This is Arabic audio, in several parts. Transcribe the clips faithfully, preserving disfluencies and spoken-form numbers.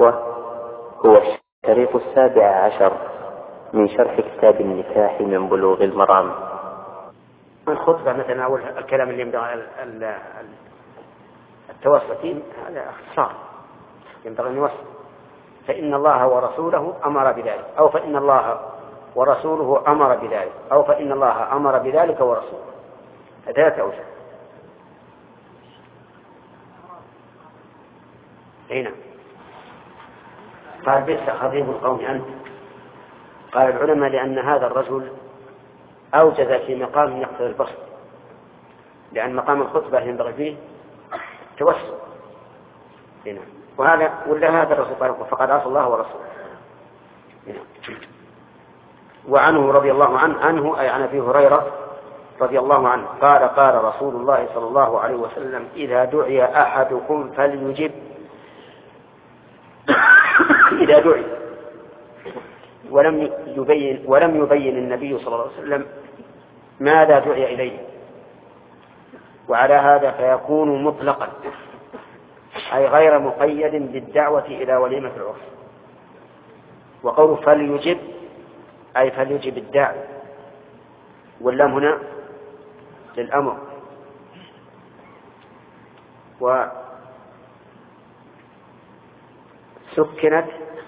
الإخوة هو الشريط السابع عشر من شرح كتاب النكاح من بلوغ المرام. الخطبة مثلا أو الكلام اللي ينبغي التوسط هذا اختصار ينبغي أن يوسط، فإن الله ورسوله أمر بذلك، أو فإن الله ورسوله أمر بذلك، أو فإن الله أمر بذلك ورسوله، ثلاثة أوجه. هنا قال بئس خطيب القوم أنت. قال العلماء لأن هذا الرجل أوجز في مقام يقتضي البسط، لأن مقام الخطبة ينبغي فيه توسط هنا، وهذا ولا هذا الرسول قال فقد عصى الله ورسوله هنا. وعنه رضي الله عنه عنه أي عن أبي هريرة رضي الله عنه قال قال رسول الله صلى الله عليه وسلم إذا دعي أحدكم فليجب. إذا دعي ولم يبين ولم يبين النبي صلى الله عليه وسلم ماذا دعي إليه، وعلى هذا فيكون مطلقا أي غير مقيد بالدعوة إلى وليمة العرس. وقوله فليجب أي فليجب الداعي، واللام هنا للأمر. وسكنت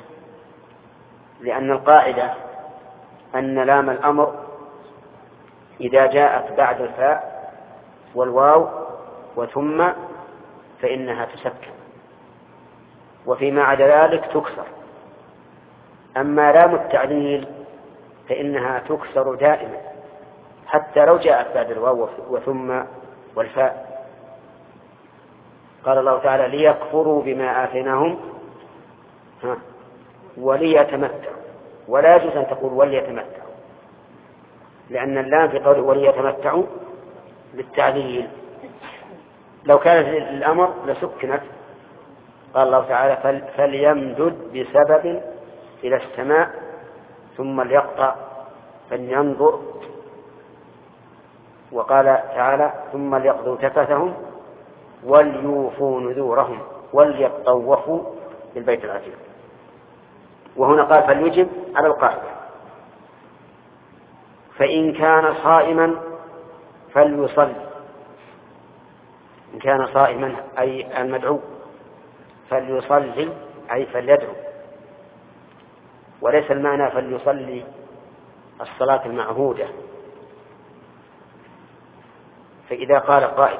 لأن القاعدة أن لام الأمر إذا جاءت بعد الفاء والواو وثم فإنها تسكن، وفيما عدا ذلك تكسر. أما لام التعليل فإنها تكسر دائما حتى لو جاءت بعد الواو وثم والفاء. قال الله تعالى ليكفروا بما آتيناهم وليتمتعوا، ولا يجوز أن تقول وليتمتعوا، لأن اللام في قول وليتمتعوا للتعليل. لو كانت الأمر لسكنت. قال الله تعالى فليمدد بسبب إلى السماء ثم ليقطع فلينظر. وقال تعالى ثم ليقضوا تفثهم وليوفوا نذورهم وليطوفوا بالبيت العتيق. وهنا قال فليجب على القاعدة. فإن كان صائما فليصلي، إن كان صائما أي المدعو فليصلي أي فليدعو، وليس المعنى فليصلي الصلاة المعهودة. فإذا قال قائل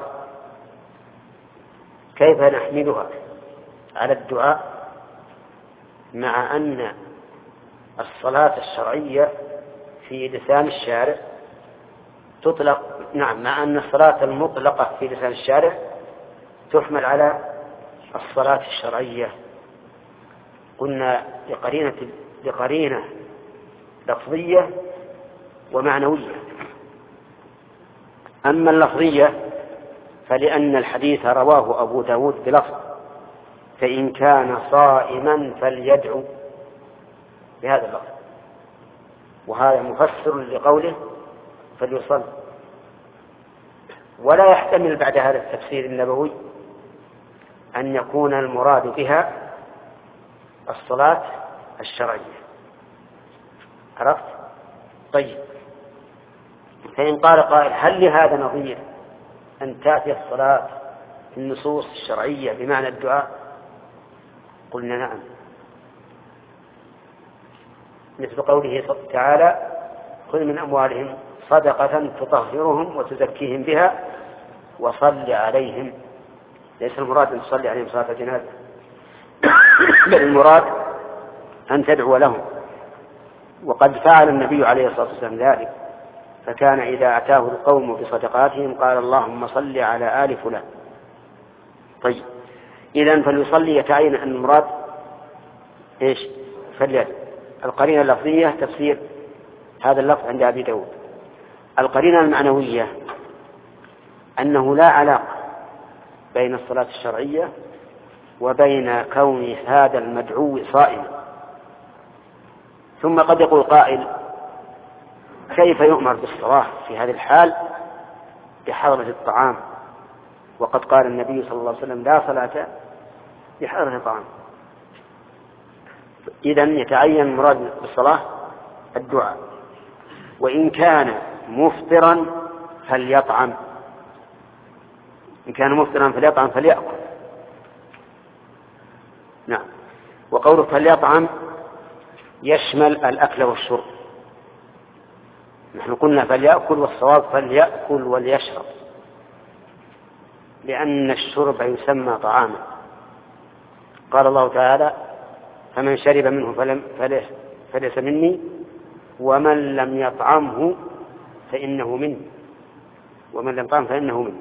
كيف نحملها على الدعاء مع أن الصلاة الشرعية في لسان الشارع تطلق، نعم، مع أن الصلاة المطلقة في لسان الشارع تحمل على الصلاة الشرعية. قلنا لقرينة لقرينة لفظية ومعنوية. أما اللفظية فلأن الحديث رواه أبو داود بلفظ فإن كان صائما فليدعو بهذا اللفظ، وهذا مفسر لقوله فليصل. ولا يحتمل بعد هذا التفسير النبوي أن يكون المراد بها الصلاة الشرعية. عرفت؟ طيب، فإن قال قائل هل لهذا نظير أن تأتي الصلاة في النصوص الشرعية بمعنى الدعاء؟ قلنا نعم، مثل قوله تعالى خذ من أموالهم صدقة تطهرهم وتزكيهم بها وصل عليهم. ليس المراد أن تصلي عليهم صلاة الجنازة، بل المراد أن تدعو لهم. وقد فعل النبي عليه الصلاة والسلام ذلك، فكان إذا أتاه القوم بصدقاتهم قال اللهم صل على آل فلان. طيب، إذن فليصلي يتعين أن المراد إيش؟ فليدعو. القرينة اللفظية تفسير هذا اللفظ عند أبي داود. القرينة المعنوية أنه لا علاقة بين الصلاة الشرعية وبين كون هذا المدعو صائما. ثم قد يقول قائل كيف يؤمر بالصلاة في هذه الحال بحضرة الطعام، وقد قال النبي صلى الله عليه وسلم لا صلاة بحضرة الطعام. إذن يتعين مراد بالصلاة الدعاء. وإن كان مفطرا فليطعم، إن كان مفطرا فليطعم فليأكل. نعم. وقوله فليطعم يشمل الأكل والشرب. نحن قلنا فليأكل، والصواب فليأكل وليشرب، لأن الشرب يسمى طعاما. قال الله تعالى فمن شرب منه فلم فليس مني ومن لم يطعمه فإنه مني، ومن لم يطعمه فإنه مني.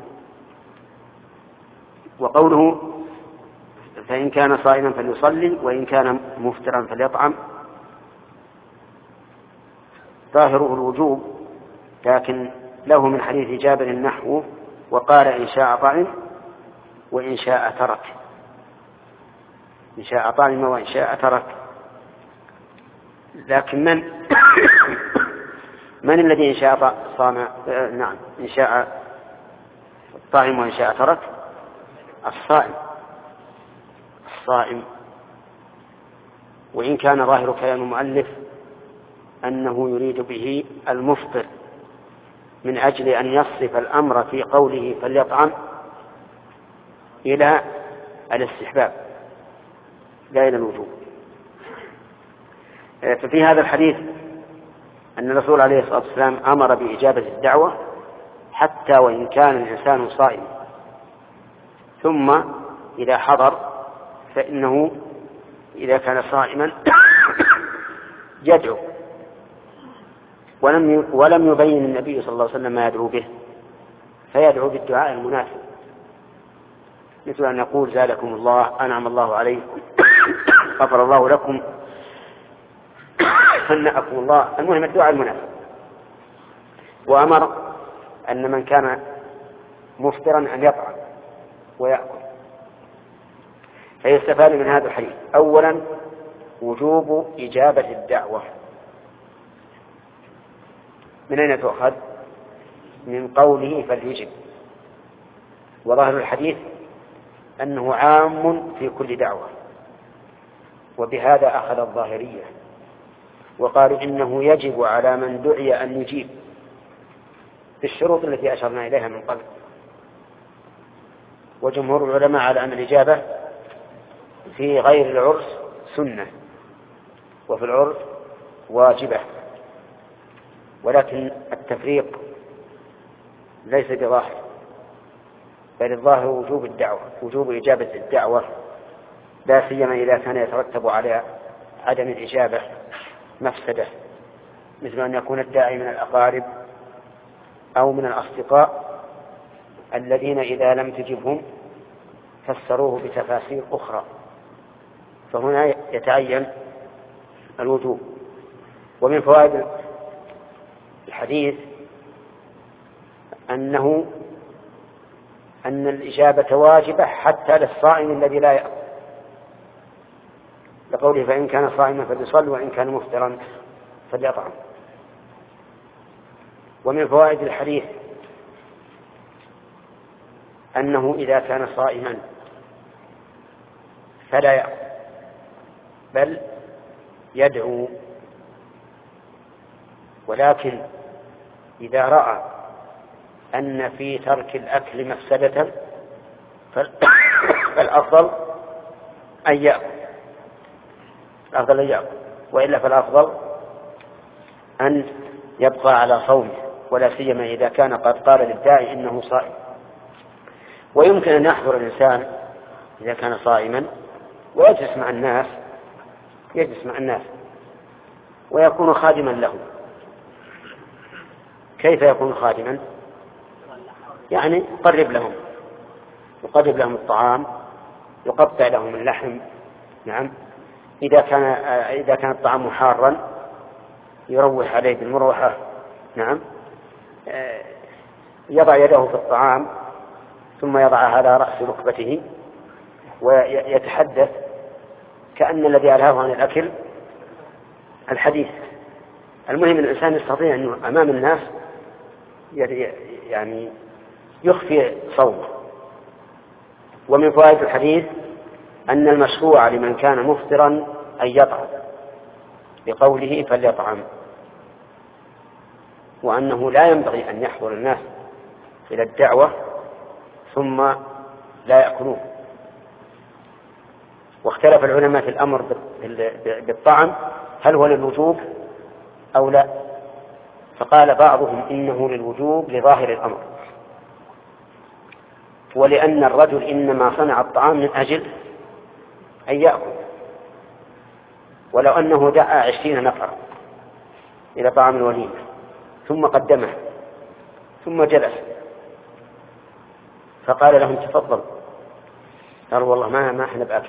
وقوله فإن كان صائما فليصلي وإن كان مفطرا فليطعم ظاهره الوجوب، لكن له من حديث جابر النحو وقال إن شاء طعم وإن شاء ترك، إن شاء طعم وإن شاء ترك. لكن من من الذي إن شاء صام نعم إن شاء طعم وإن شاء ترك؟ الصائم، الصائم. وإن كان ظاهر كلام المؤلف أنه يريد به المفطر من أجل أن يصرف الأمر في قوله فليطعم إلى الاستحباب لا إلى الوجوب. ففي هذا الحديث أن الرسول عليه الصلاة والسلام أمر بإجابة الدعوة حتى وإن كان الإنسان صائم، ثم إذا حضر فإنه إذا كان صائما يدعو، ولم ولم يبين النبي صلى الله عليه وسلم ما يدعو به، فيدعو بالدعاء المناسب، مثل أن يقول زادكم الله، أنعم الله عليكم، غفر الله لكم، هنأكم الله، المهم الدعاء المناسب. وأمر أن من كان مفطرا أن يطعم ويأكل. فيستفاد من هذا الحديث أولا وجوب إجابة الدعوة. من أين تؤخذ؟ من قوله فليجب، وظاهر الحديث أنه عام في كل دعوة، وبهذا أخذ الظاهرية وقالوا إنه يجب على من دعي أن يجيب بالشروط التي أشرنا إليها من قبل. وجمهور العلماء على أن الإجابة في غير العرس سنة وفي العرس واجبة، ولكن التفريق ليس بظاهر، بل الظاهر وجوب الدعوة، وجوب إجابة الدعوة، لا سيما إذا كان يترتب على عدم الإجابة مفسدة، مثل أن يكون الداعي من الأقارب أو من الأصدقاء الذين إذا لم تجبهم فسروه بتفاسير أخرى، فهنا يتعين الوجوب. ومن فوائد الحديث أنه أن الإجابة واجبة حتى للصائم الذي لا يأكل، لقوله فإن كان صائما فليصل وإن كان مفطرا فليطعم. ومن فوائد الحديث أنه إذا كان صائما فلا يأكل بل يدعو، ولكن إذا رأى أن في ترك الأكل مفسدة فالأفضل أن يأكل، الأفضل أن يأكل، وإلا فالأفضل أن يبقى على صومه، ولا سيما إذا كان قد قال للداعي إنه صائم. ويمكن أن يحضر الإنسان إذا كان صائما ويجلس مع الناس يجلس مع الناس ويكون خادما له. كيف يكون خادما؟ يعني يقرب لهم يقرب لهم الطعام، يقطع لهم اللحم. نعم. إذا كان إذا كان الطعام حارا يروح عليه بالمروحة. نعم. يضع يده في الطعام ثم يضعها على رأس ركبته ويتحدث كأن الذي ألهاه عن الأكل الحديث. المهم الإنسان يستطيع أنه أمام الناس يعني يخفي صومه. ومن فوائد الحديث أن المشروع لمن كان مفطرا أن يطعم بقوله فليطعم، وأنه لا ينبغي أن يحضر الناس إلى الدعوة ثم لا يأكلون. واختلف العلماء في الأمر بالطعم هل هو للوجوب أو لا، فقال بعضهم إنه للوجوب لظاهر الأمر، ولأن الرجل إنما صنع الطعام من أجل أن يأكل، ولو أنه دعا عشرين نفر إلى طعام الوليمة ثم قدمه ثم جلس فقال لهم تفضل، قالوا والله ما ما احنا بأكل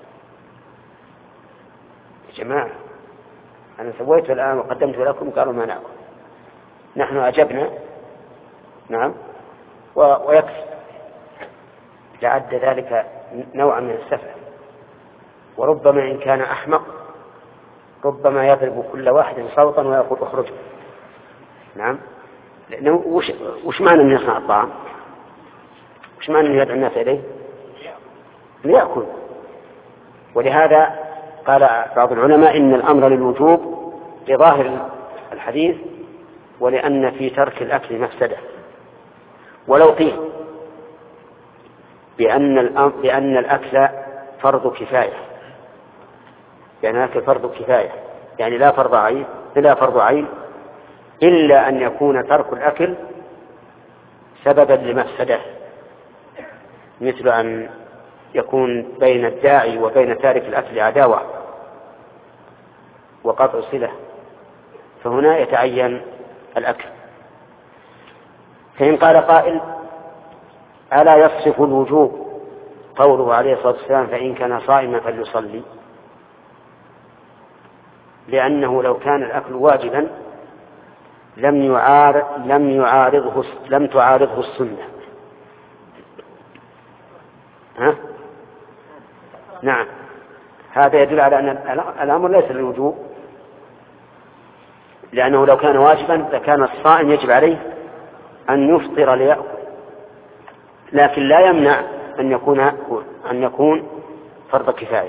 يا جماعة، أنا سويت الآن وقدمت لكم، قالوا ما نأكل، نحن أجبنا نعم ويكفي. لعد ذلك نوعا من السفه، وربما إن كان أحمق ربما يضرب كل واحد صوتا ويقول اخرجوا. نعم، لأنه وش, وش معنى أن يصنع الطعام؟ وش معنى أن يدعو الناس إليه؟ ليأكل. ولهذا قال بعض العلماء إن الأمر للوجوب لظاهر الحديث، ولأن في ترك الأكل مفسدة. ولو قيل بأن, بأن الأكل فرض كفاية، يعني الأكل فرض كفاية يعني لا فرض عين لا فرض عين إلا أن يكون ترك الأكل سببا لمفسدة، مثل أن يكون بين الداعي وبين تارك الأكل عداوة وقطع صلة، فهنا يتعين الأكل. فإن قال قائل ألا يصف الوجوب قوله عليه الصلاة والسلام فإن كان صائما فليصلي، لأنه لو كان الأكل واجبا لم يعارض لم يعارضه لم تعارضه السنة. ها؟ نعم، هذا يدل على أن الأمر ليس للوجوب، لأنه لو كان واجبا لكان الصائم يجب عليه أن يفطر ليأكل، لكن لا يمنع أن يكون أن يكون فرض كفاية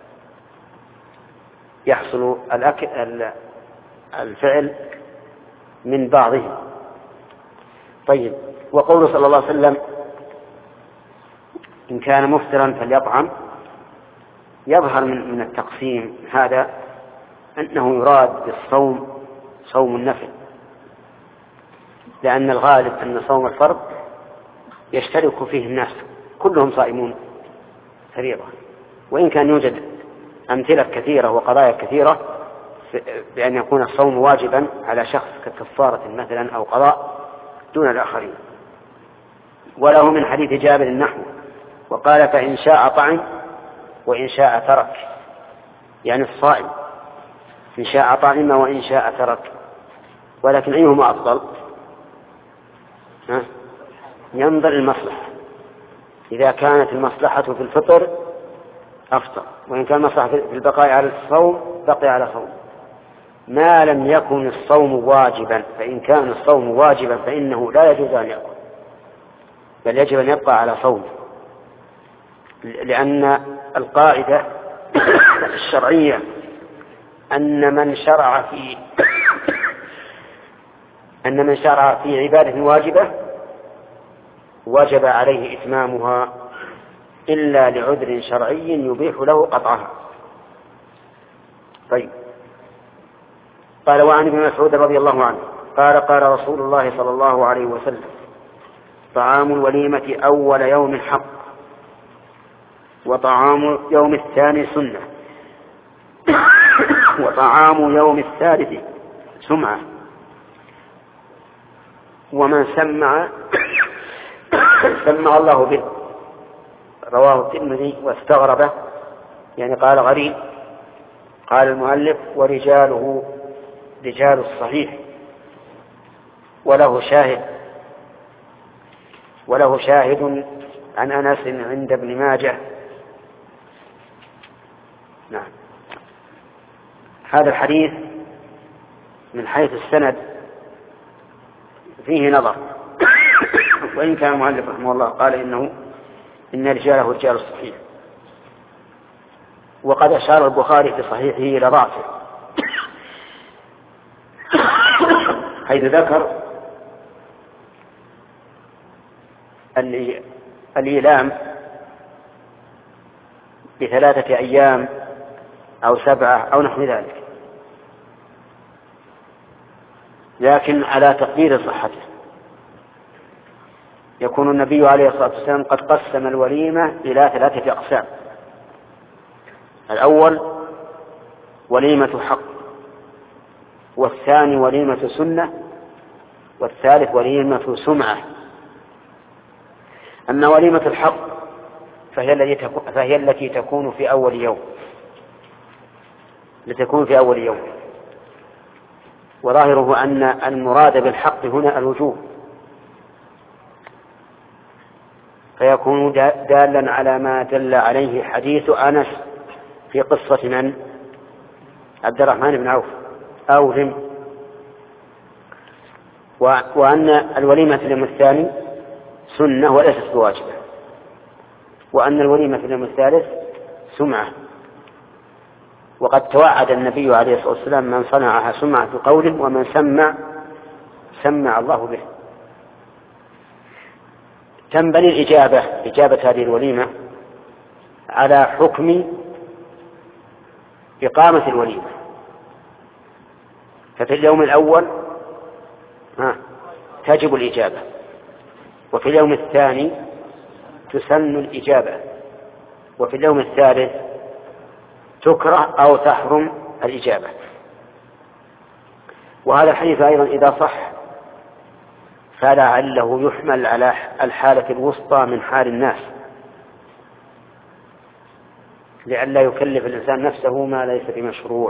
يحصل الأكل الفعل من بعضهم. طيب، وقوله صلى الله عليه وسلم إن كان مفطرا فليطعم، يظهر من من التقسيم هذا أنه يراد بالصوم صوم النفل، لأن الغالب أن صوم الفرض يشترك فيه الناس كلهم صائمون فريضة، وإن كان يوجد أمثلة كثيرة وقضايا كثيرة بأن يكون الصوم واجبا على شخص ككفارة مثلا أو قضاء دون الآخرين. وله من حديث جابر النحو وقال فإن شاء طعم وإن شاء ترك، يعني الصائم إن شاء طعم وإن شاء ترك، ولكن أيهما أفضل؟ ها؟ ينظر المصلحة، إذا كانت المصلحة في الفطر أفطر، وإن كان المصلحة في البقاء على الصوم بقي على صوم، ما لم يكن الصوم واجبا. فإن كان الصوم واجبا فإنه لا يجوز أن يأكل، بل يجب أن يبقى على صوم، لأن القاعدة الشرعية أن من شرع في أن من شرع في عبادة واجبة وجب عليه إتمامها إلا لعذر شرعي يبيح له قطعها. طيب، قال وعن ابن مسعود رضي الله عنه قال قال رسول الله صلى الله عليه وسلم طعام الوليمة أول يوم حق، وطعام يوم الثاني سنة، وطعام يوم الثالث سمعة، ومن سمع سمع الله به. رواه الترمذي واستغربه، يعني قال غريب. قال المؤلف ورجاله رجال الصحيح، وله شاهد وله شاهد عن أنس عند ابن ماجه. نعم، هذا الحديث من حيث السند فيه نظر، وإن كان المؤلف رحمه الله قال إنه إن رجاله رجال الصحيح، وقد أشار البخاري في صحيحه إلى ضعفه حيث ذكر الإيلام بثلاثة أيام أو سبعة أو نحو ذلك، لكن على تقدير صحته. يكون النبي عليه الصلاة والسلام قد قسم الوليمة إلى ثلاثة أقسام: الأول وليمة حق، والثاني وليمة سنة، والثالث وليمة سمعة. أما وليمة الحق فهي التي تكون, فهي التي تكون في أول يوم لتكون في أول يوم وظاهره أن المراد بالحق هنا الوجوب، فيكون دالا على ما دل عليه حديث أنس في قصة من عبد الرحمن بن عوف أو رم، وأن الوليمة في اليوم الثاني سنة وليست بواجبة، وأن الوليمة في اليوم الثالث سمعة. وقد توعد النبي عليه الصلاة والسلام من صنعها سمعة قول ومن سمع سمع الله به. تنبني الإجابة إجابة هذه الوليمة على حكم إقامة الوليمة، ففي اليوم الأول ها تجب الإجابة، وفي اليوم الثاني تسن الإجابة، وفي اليوم الثالث تكره أو تحرم الإجابة. وهذا الحديث أيضا إذا صح فلعله يحمل على الحالة الوسطى من حال الناس، لئلا يكلف الإنسان نفسه ما ليس بمشروع،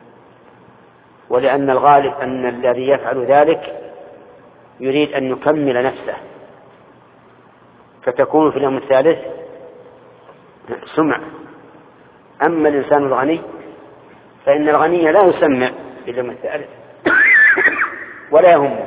ولأن الغالب أن الذي يفعل ذلك يريد أن يكمل نفسه، فتكون في اليوم الثالث سمع. أما الإنسان الغني فإن الغني لا يسمع في اليوم الثالث ولا يهمه،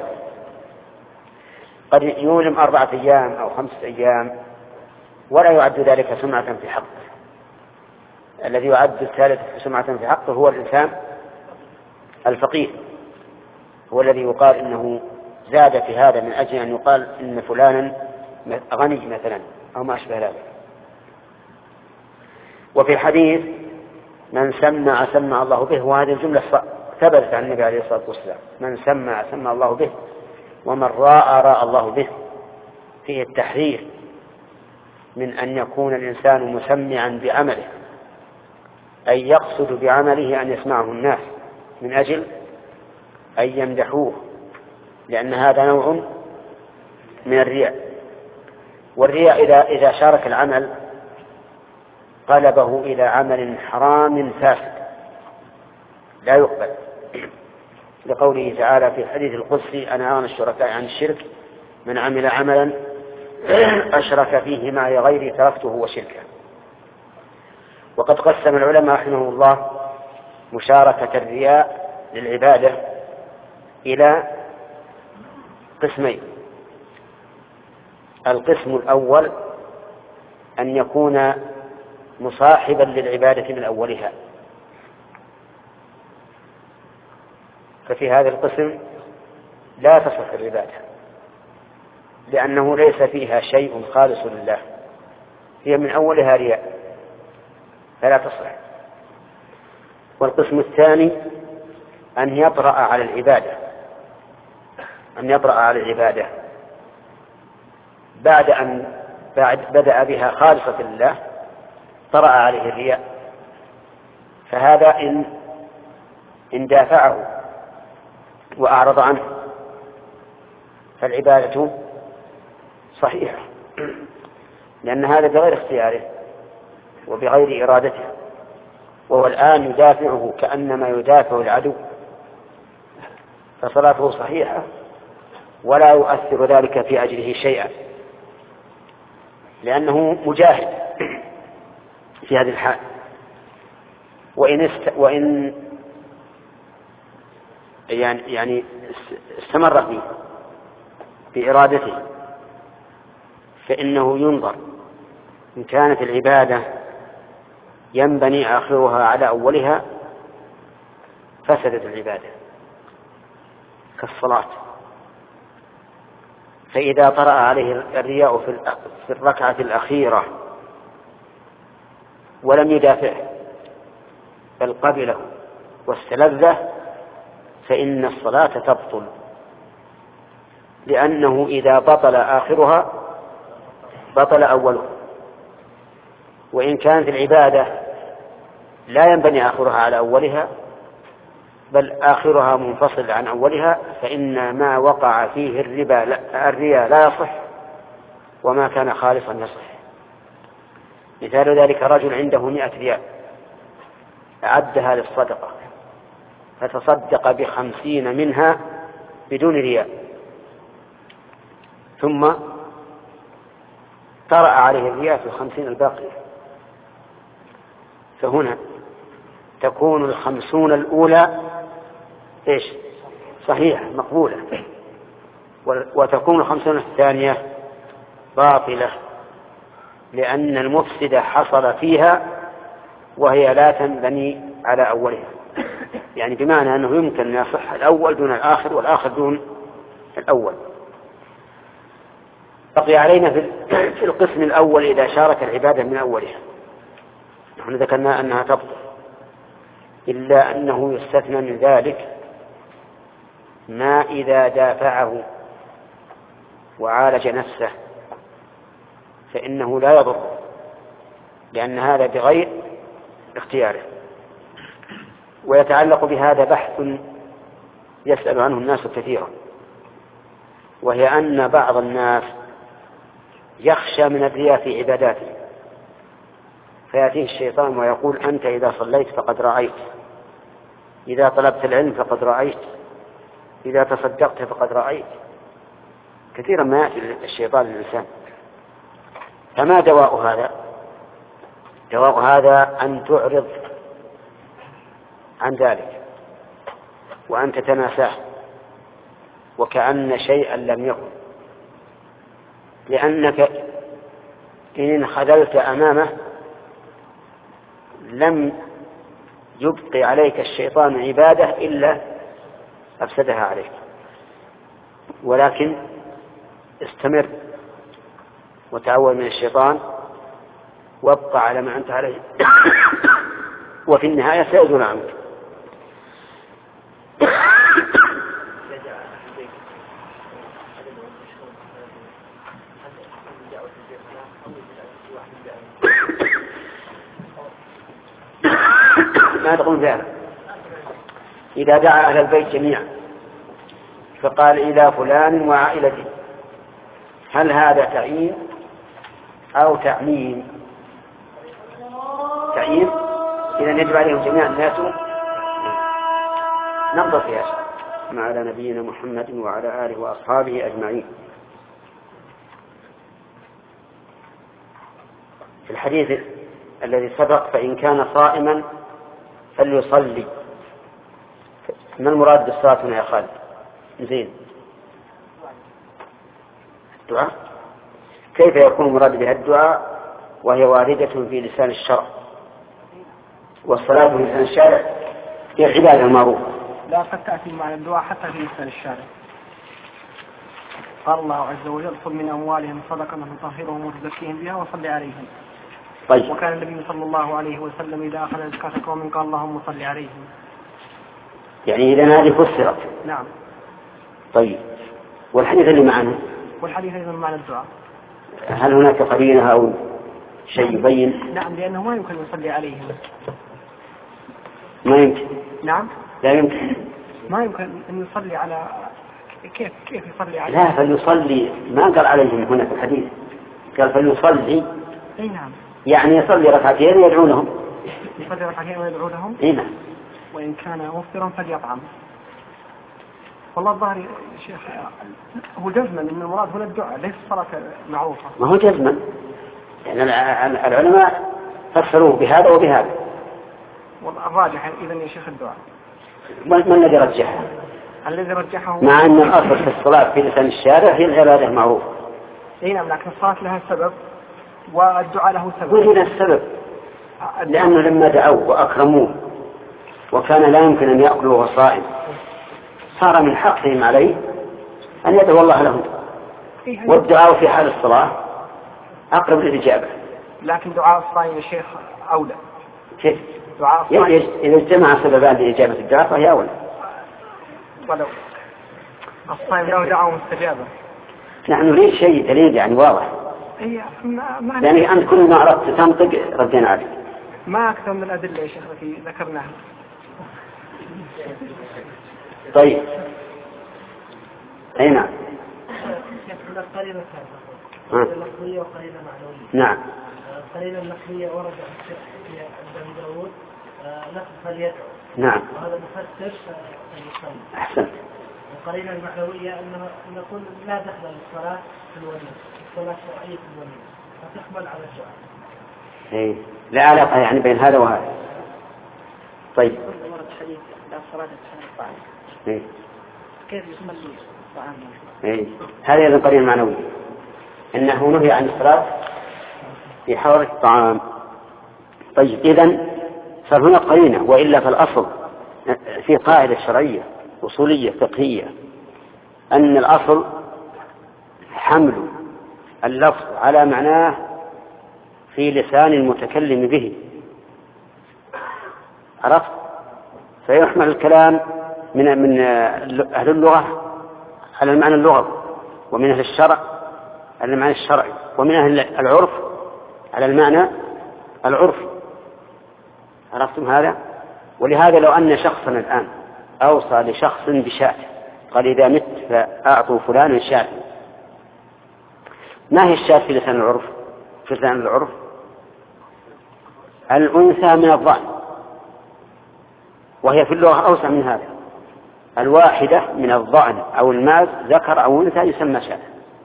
قد يولم أربعة أيام أو خمسة أيام ولا يعد ذلك سمعة في حقه. الذي يعد الثالث سمعة في حقه هو الإنسان الفقير، هو الذي يقال إنه زاد في هذا من أجل أن يقال إن فلانا غني مثلا أو ما أشبه ذلك. وفي الحديث من سمع سمع الله به، وهذه الجملة ثبتت عن النبي عليه الصلاة والسلام: من سمع سمع الله به، ومن راى راى الله به. فيه التحذير من أن يكون الإنسان مسمعا بعمله، أي يقصد بعمله أن يسمعه الناس من أجل أن يمدحوه، لأن هذا نوع من الرياء. والرياء إذا إذا شارك العمل قلبه إلى عمل حرام فاسد لا يقبل، لقوله تعالى في الحديث القدسي: أنا أغنى الشركاء عن الشرك، من عمل عملا أشرك فيه معي غيري تركته وشركه. وقد قسم العلماء رحمه الله مشاركة الرياء للعبادة إلى قسمين: القسم الأول أن يكون مصاحبا للعبادة من أولها، ففي هذا القسم لا تصح العبادة، لأنه ليس فيها شيء خالص لله، هي من أولها رياء فلا تصح. والقسم الثاني أن يطرأ على العبادة أن يطرأ على العبادة بعد أن بعد بدأ بها خالصة لله طرأ عليه الرياء، فهذا إن إن دافعه وأعرض عنه فالعبادة صحيحة، لأن هذا بغير اختياره وبغير إرادته، وهو الآن يدافعه كأنما يدافع العدو، فصلاته صحيحة ولا يؤثر ذلك في أجله شيئا، لأنه مجاهد في هذه الحال. وإن است... وإن يعني يعني استمر فيه بإرادته فإنه ينظر إن كانت العبادة ينبني آخرها على أولها فسدت العبادة، كالصلاة. فإذا طرأ عليه الرياء في الركعة الأخيرة ولم يدافعه بل قبله واستلذه فإن الصلاة تبطل، لأنه إذا بطل آخرها بطل أوله. وإن كانت العبادة لا ينبني آخرها على أولها بل آخرها منفصل عن أولها فإن ما وقع فيه الربا الرياء لا يصح، وما كان خالصا يصح. مثال ذلك رجل عنده مئة ريال أعدها للصدقة فتصدق بخمسين منها بدون رياء، ثم طرأ عليه الرياء في الخمسين الباقية، فهنا تكون الخمسون الأولى إيش؟ صحيحة مقبولة، وتكون الخمسون الثانية باطلة، لأن المفسدة حصل فيها وهي لا تنبني على أولها، يعني بمعنى أنه يمكن أن يصح الأول دون الآخر والآخر دون الأول. بقي علينا في القسم الأول إذا شارك العبادة من أولها، نحن ذكرنا أنها تبطل، إلا أنه يستثنى من ذلك ما إذا دافعه وعالج نفسه فإنه لا يضر، لأن هذا بغير اختياره. ويتعلق بهذا بحث يسأل عنه الناس كثيرا، وهي أن بعض الناس يخشى من الرياء في عباداته، فيأتيه الشيطان ويقول أنت إذا صليت فقد رأيت، إذا طلبت العلم فقد رأيت، إذا تصدقت فقد رأيت. كثيرا ما يأتي الشيطان للإنسان. فما دواء هذا؟ دواء هذا أن تعرض عن ذلك وأن تتناساه وكأن شيئا لم يكن، لأنك إن انخذلت أمامه لم يبقي عليك الشيطان عبادة إلا أفسدها عليك. ولكن استمر وتعوذ من الشيطان وابقى على ما أنت عليه وفي النهاية سيزول عنك. ما تقول ذلك؟ إذا دعا أهل البيت جميعا فقال إلى فلان وعائلته، هل هذا تعيين أو تعميم؟ تعيين، إذا يجب عليهم جميعا الناس نقضى فيها. على نبينا محمد وعلى آله وأصحابه أجمعين. في الحديث الذي سبق فإن كان صائما فليصلي. ما المراد بالصلاة هنا يا خالد؟ زين، الدعاء. كيف يكون المراد بها الدعاء وهي واردة في لسان الشرع؟ والصلاة في لسان الشرع هي العبادة المعروفة، لا قد تأتي مع الدعاء حتى في لسان الشرع. قال الله عز وجل خذ من أموالهم صدقة تطهرهم وتزكيهم بها وصل عليهم. طيب. وكان النبي صلى الله عليه وسلم إذا أخذ زكاة قوم قال اللهم صل عليهم. يعني إذا هذه فسرت. نعم. طيب، والحديث اللي معنا؟ والحديث أيضا معنى الدعاء. هل هناك قرينة أو شيء يبين؟ نعم، لأنه ما يمكن يصلي عليهم. ما يمكن. نعم. لا يمكن. ما يمكن أن يصلي على كيف كيف يصلي عليهم؟ لا، فليصلي ما قال عليهم هنا في الحديث، قال فليصلي. أي نعم. يعني يصلي ركعتين ويدعو لهم. يصلي ركعتين ويدعو لهم. إيه نعم. وإن كان مفطرا فليطعم. والله الظاهر شيخ هو جزما ان المراد هنا الدعاء ليس الصلاة معروفة. ما هو جزما، يعني العلماء فسروه بهذا وبهذا. والراجح اذا يا شيخ الدعاء. ما الذي رجحه؟ الذي رجحه مع ان الاصل في الصلاة في لسان الشارع هي العبادة المعروفة. اي نعم، لكن الصلاة لها سبب والدعاء له سبب. وين السبب؟ لأنه لما دعوه وأكرموه وكان لا يمكن أن يأكل وهو صائم صار من حقهم عليه أن يدعو الله لهم، والدعاء في حال الصلاة أقرب للإجابة. لكن دعاء الصائم يا شيخ أولى. كيف؟ دعاء الصائم إذا اجتمع سببان لإجابة الدعاء فهي أولى. ولو الصائم له دعوة مستجابة. نحن نريد شيء دليل يعني واضح. هي ما ما يعني أنت كل ما أردت تنطق ردينا عليك. ما أكثر من الأدلة يا شيخ التي ذكرناها. طيب. أي نعم. قرينة لفظية وقرينة معنوية. نعم. القرينة اللفظية ورد في عند داوود لفظ فليدعو. نعم. وهذا مفسر المصلي. أحسنت. القرينة المعنوية أنه نقول لا دخل للصلاة في الوليمة، الصلاة شرعية في الوليمة، فتحمل على الدعاء. إيه. لا علاقة يعني بين هذا وهذا. طيب. ورد حديث لا صلاة في الطعام. إيه. كيف يصلي الطعام؟ إيه. هذه القرينة المعنوية إنه نهي عن الصلاة في حضرة الطعام. طيب إذن صار هنا قرينة، وإلا فالأصل في قاعدة شرعية أصولية فقهية أن الأصل حمل اللفظ على معناه في لسان المتكلم به. عرفت؟ فيحمل الكلام من من أهل اللغة على المعنى اللغوي، ومن أهل الشرع على المعنى الشرعي، ومن أهل العرف على المعنى العرفي. عرفتم هذا؟ ولهذا لو أن شخصا الآن أوصى لشخص بشاة قال إذا مت فأعطوا فلانا شاة، ما هي الشاة في لسان العرف؟ في لسان العرف الأنثى من الضأن، وهي في اللغة أوسع من هذا. الواحدة من الضأن أو الماز ذكر أو أنثى يسمى شاة.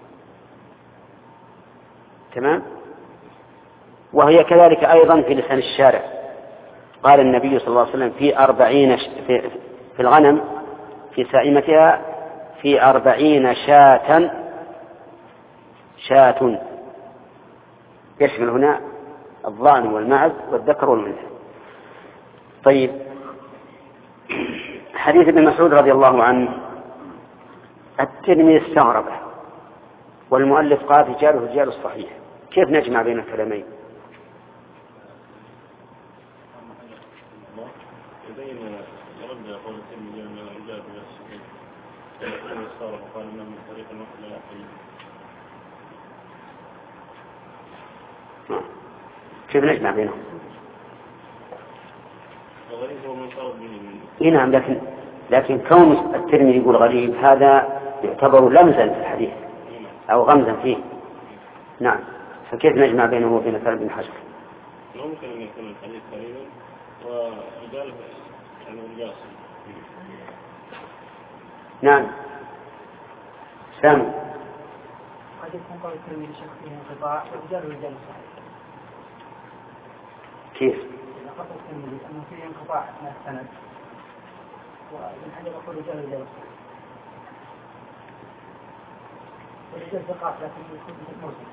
تمام؟ وهي كذلك أيضا في لسان الشارع. قال النبي صلى الله عليه وسلم في أربعين في, في الغنم في سائمتها في أربعين شاة شاة، يشمل هنا الضأن والمعز والذكر والأنثى. طيب، حديث ابن مسعود رضي الله عنه الترمذي استغربه، والمؤلف قال رجاله رجال الصحيح. كيف نجمع بين الكلامين؟ كيف نجمع بينهم؟ إيه نعم، لكن لكن كون الترمذي يقول غريب هذا يعتبر لمزا في الحديث أو غمزا فيه. نعم، فكيف نجمع بينه وبين كلام ابن حجر؟ ممكن أن يكون الحديث قريبا ورجال يعني الجاس. نعم. سام. قد يكون قول الترمذي شك فيه انقطاع ورجال رجال صحيح. كيف؟ قول الترمذي أنه فيه انقطاع من السند، وابن حجر يقول رجال رجال صحيح. ورجال ثقات لكن يكون موسم.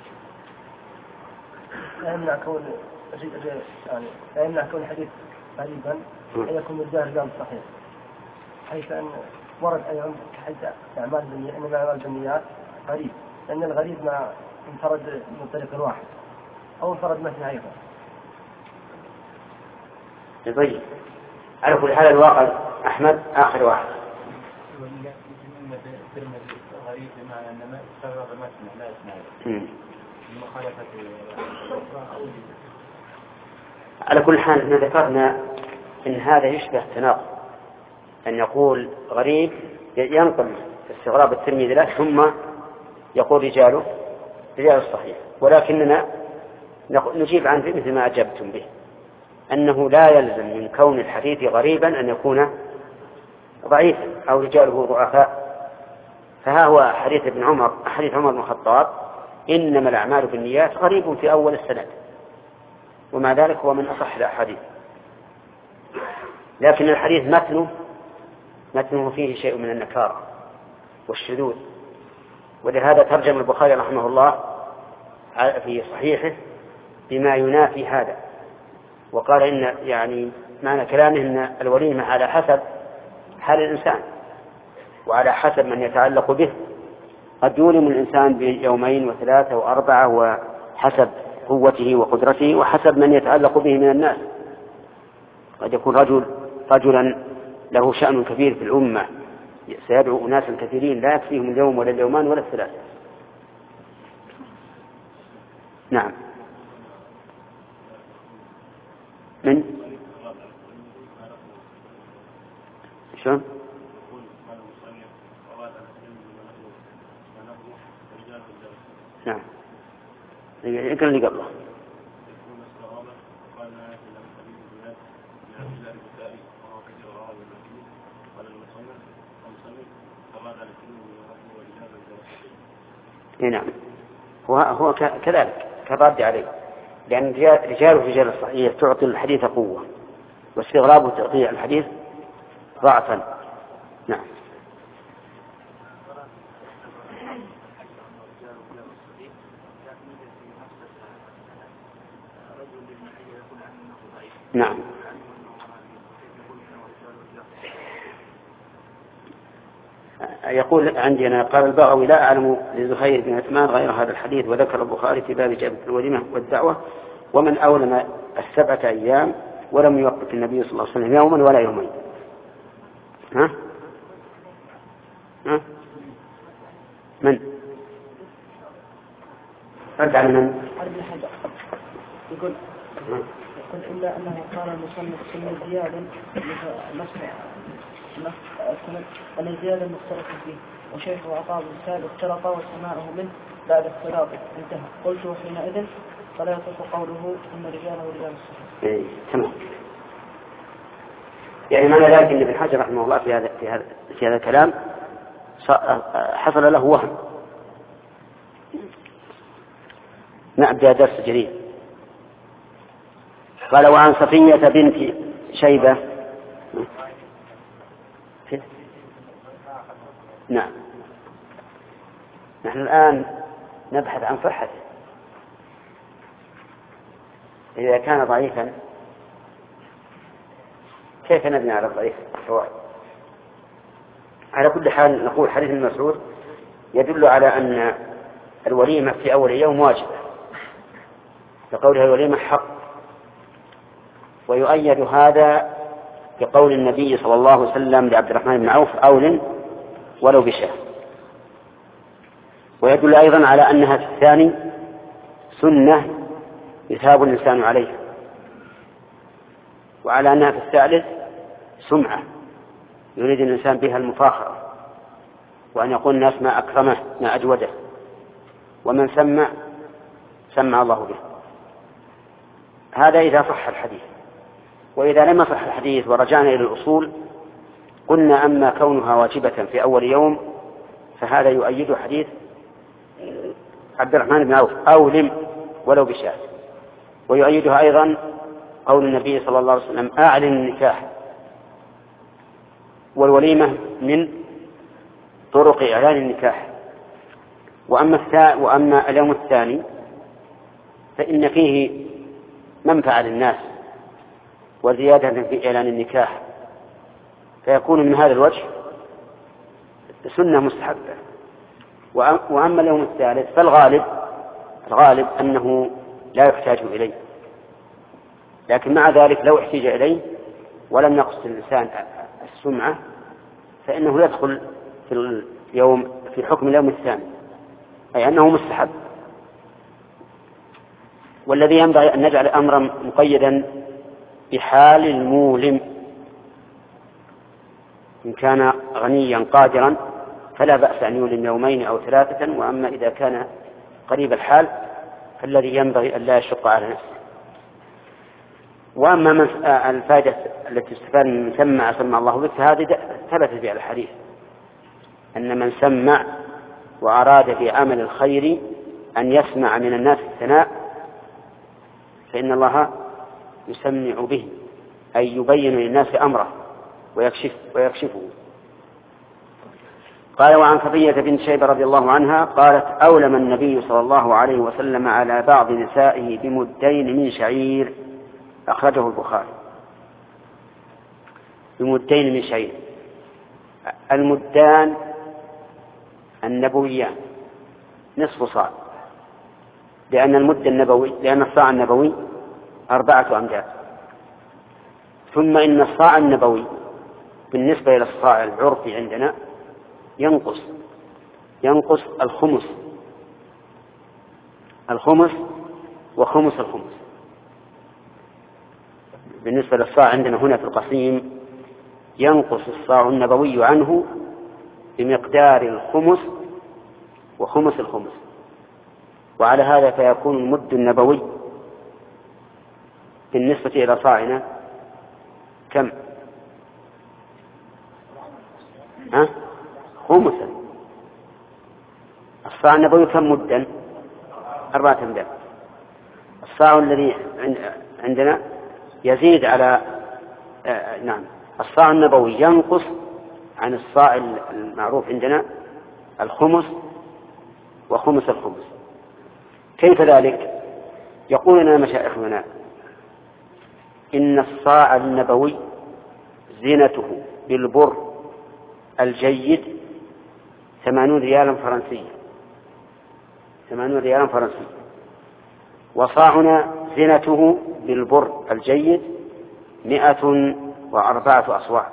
لا يمنع كون يعني لا يمنع كون الحديث قريبا أن يكون رجال رجال صحيح، حيث أن ورد أيضا حيث أعمال الدنيا إنما أعمال الدنيات غريب، لأن الغريب ما انفرد من طريق واحد أو انفرد مثل أيضا. طيب، على كل حال الواقع أحمد آخر واحد. غريب بمعنى أن ما استغرب مثل لا يسمعه المخالفة. على كل حال احنا ذكرنا إن هذا يشبه تناقض، أن يقول غريب ينقل استغراب الترمذي له ثم يقول رجاله رجال الصحيح، ولكننا نجيب عنه مثل ما أجبتم به، أنه لا يلزم من كون الحديث غريبا أن يكون ضعيفا أو رجاله ضعفاء. فها هو حديث ابن عمر حديث عمر بن الخطاب إنما الأعمال بالنيات غريب في أول السند، ومع ذلك هو من أصح الأحاديث. لكن الحديث متنه متنه فيه شيء من النكارة والشذوذ، ولهذا ترجم البخاري رحمه الله في صحيحه بما ينافي هذا، وقال إن يعني معنى كلامه أن الوليمة على حسب حال الإنسان وعلى حسب من يتعلق به. قد يولم الإنسان بيومين وثلاثة وأربعة وحسب قوته وقدرته وحسب من يتعلق به من الناس. قد يكون رجل رجلا له شأن كبير في الأمة سيدعو ناسا كثيرين لا يكفيهم اليوم ولا اليومان ولا الثلاثة. نعم. من شلون؟ نعم. اقرأ اللي قبله. نعم. هو هو كذلك كالرد عليه، لأن رجال الرجال الصحيح تعطي الحديث قوة واستغرابه تعطي الحديث ضعفا. نعم. نعم. يقول عندي أنا قال البغوي لا أعلم لزهير بن عثمان غير هذا الحديث، وذكر البخاري في باب جابر الوليمة والدعوة ومن أولم السبعة أيام ولم يوقف النبي صلى الله عليه وسلم يوما ولا يومين. ها؟ ها؟ من؟ رد على من؟ يقول يقول إلا أنه قال المصنف سنة زيادة أن زيادة مختلف فيه وشيخ وعطاء بن سعد اختلط وسماعه منه بعد اختلاطه انتهى. قلت حينئذ فلا يصح قوله أن رجاله ورجال الصحيح. إيه تمام. يعني معنى ذلك أن ابن حجر رحمه الله في هذا في هذا في هذا الكلام حصل له وهم. نبدأ درس جديد. قال وعن صفية بنت شيبة. نعم. نحن الآن نبحث عن صحته. إذا كان ضعيفا كيف نبني على الضعيف الفوائد؟ على كل حال نقول حديث ابن مسعود يدل على أن الوليمة في أول يوم واجبة لقولها الوليمة حق، ويؤيد هذا بقول النبي صلى الله عليه وسلم لعبد الرحمن بن عوف أول ولو بشاه. ويدل أيضا على أنها في الثاني سنة يثاب الإنسان عليها، وعلى أنها في الثالث سمعة يريد الإنسان بها المفاخرة وأن يقول الناس ما أكرمه ما أجوده، ومن سمع سمع الله به. هذا إذا صح الحديث. وإذا لم يصح الحديث ورجعنا إلى الأصول قلنا أما كونها واجبة في أول يوم فهذا يؤيد حديث عبد الرحمن بن عوف أولم ولو بشاه، ويؤيدها أيضا قول النبي صلى الله عليه وسلم أعلن النكاح. والوليمة من طرق إعلان النكاح. وأما, الثا... وأما اليوم الثاني فإن فيه منفعة للناس وزيادة في إعلان النكاح، فيكون من هذا الوجه سنة مستحبة. وأما اليوم الثالث فالغالب الغالب أنه لا يحتاج إليه، لكن مع ذلك لو احتاج إليه ولم يقصد الإنسان السمعة فإنه يدخل في اليوم في حكم اليوم الثاني، أي أنه مستحب. والذي ينبغي أن نجعل أمرا مقيدا بحال المولم، إن كان غنيا قادرا فلا بأس أن يولم يومين أو ثلاثة، وأما إذا كان قريب الحال فالذي ينبغي أن لا يشق على نفسه. وأما من الفائدة التي استفاد من سمع سمع الله به فهذه ثبت في الحديث أن من سمع وأراد في عمل الخير أن يسمع من الناس الثناء فإن الله يسمع به، أي يبين للناس أمره ويكشف ويكشفه. قال وعن صفية بنت شيبة رضي الله عنها قالت أولم النبي صلى الله عليه وسلم على بعض نسائه بمدين من شعير أخرجه البخاري بمدين من شعير. المدان النبويان نصف صاع، لأن المد النبوي لأن الصاع النبوي أربعة أمداد. ثم إن الصاع النبوي بالنسبة إلى الصاع العرفي عندنا ينقص ينقص الخمس الخمس وخمس الخمس. بالنسبة للصاع عندنا هنا في القصيم ينقص الصاع النبوي عنه بمقدار الخمس وخمس الخمس، وعلى هذا فيكون المد النبوي بالنسبة إلى صاعنا كم؟ ها؟ خمسا. الصاع النبوي كم مدا؟ أربعة أمداد. الصاع الذي عندنا يزيد على آه نعم الصاع النبوي ينقص عن الصاع المعروف عندنا الخمس وخمس الخمس. كيف ذلك؟ يقول لنا مشايخنا إن الصاع النبوي زينته بالبر الجيد ثمانون ريالا فرنسيا ثمانون ريالا فرنسيا وصاعنا زينته بالبر الجيد مئة وأربعة أصواع.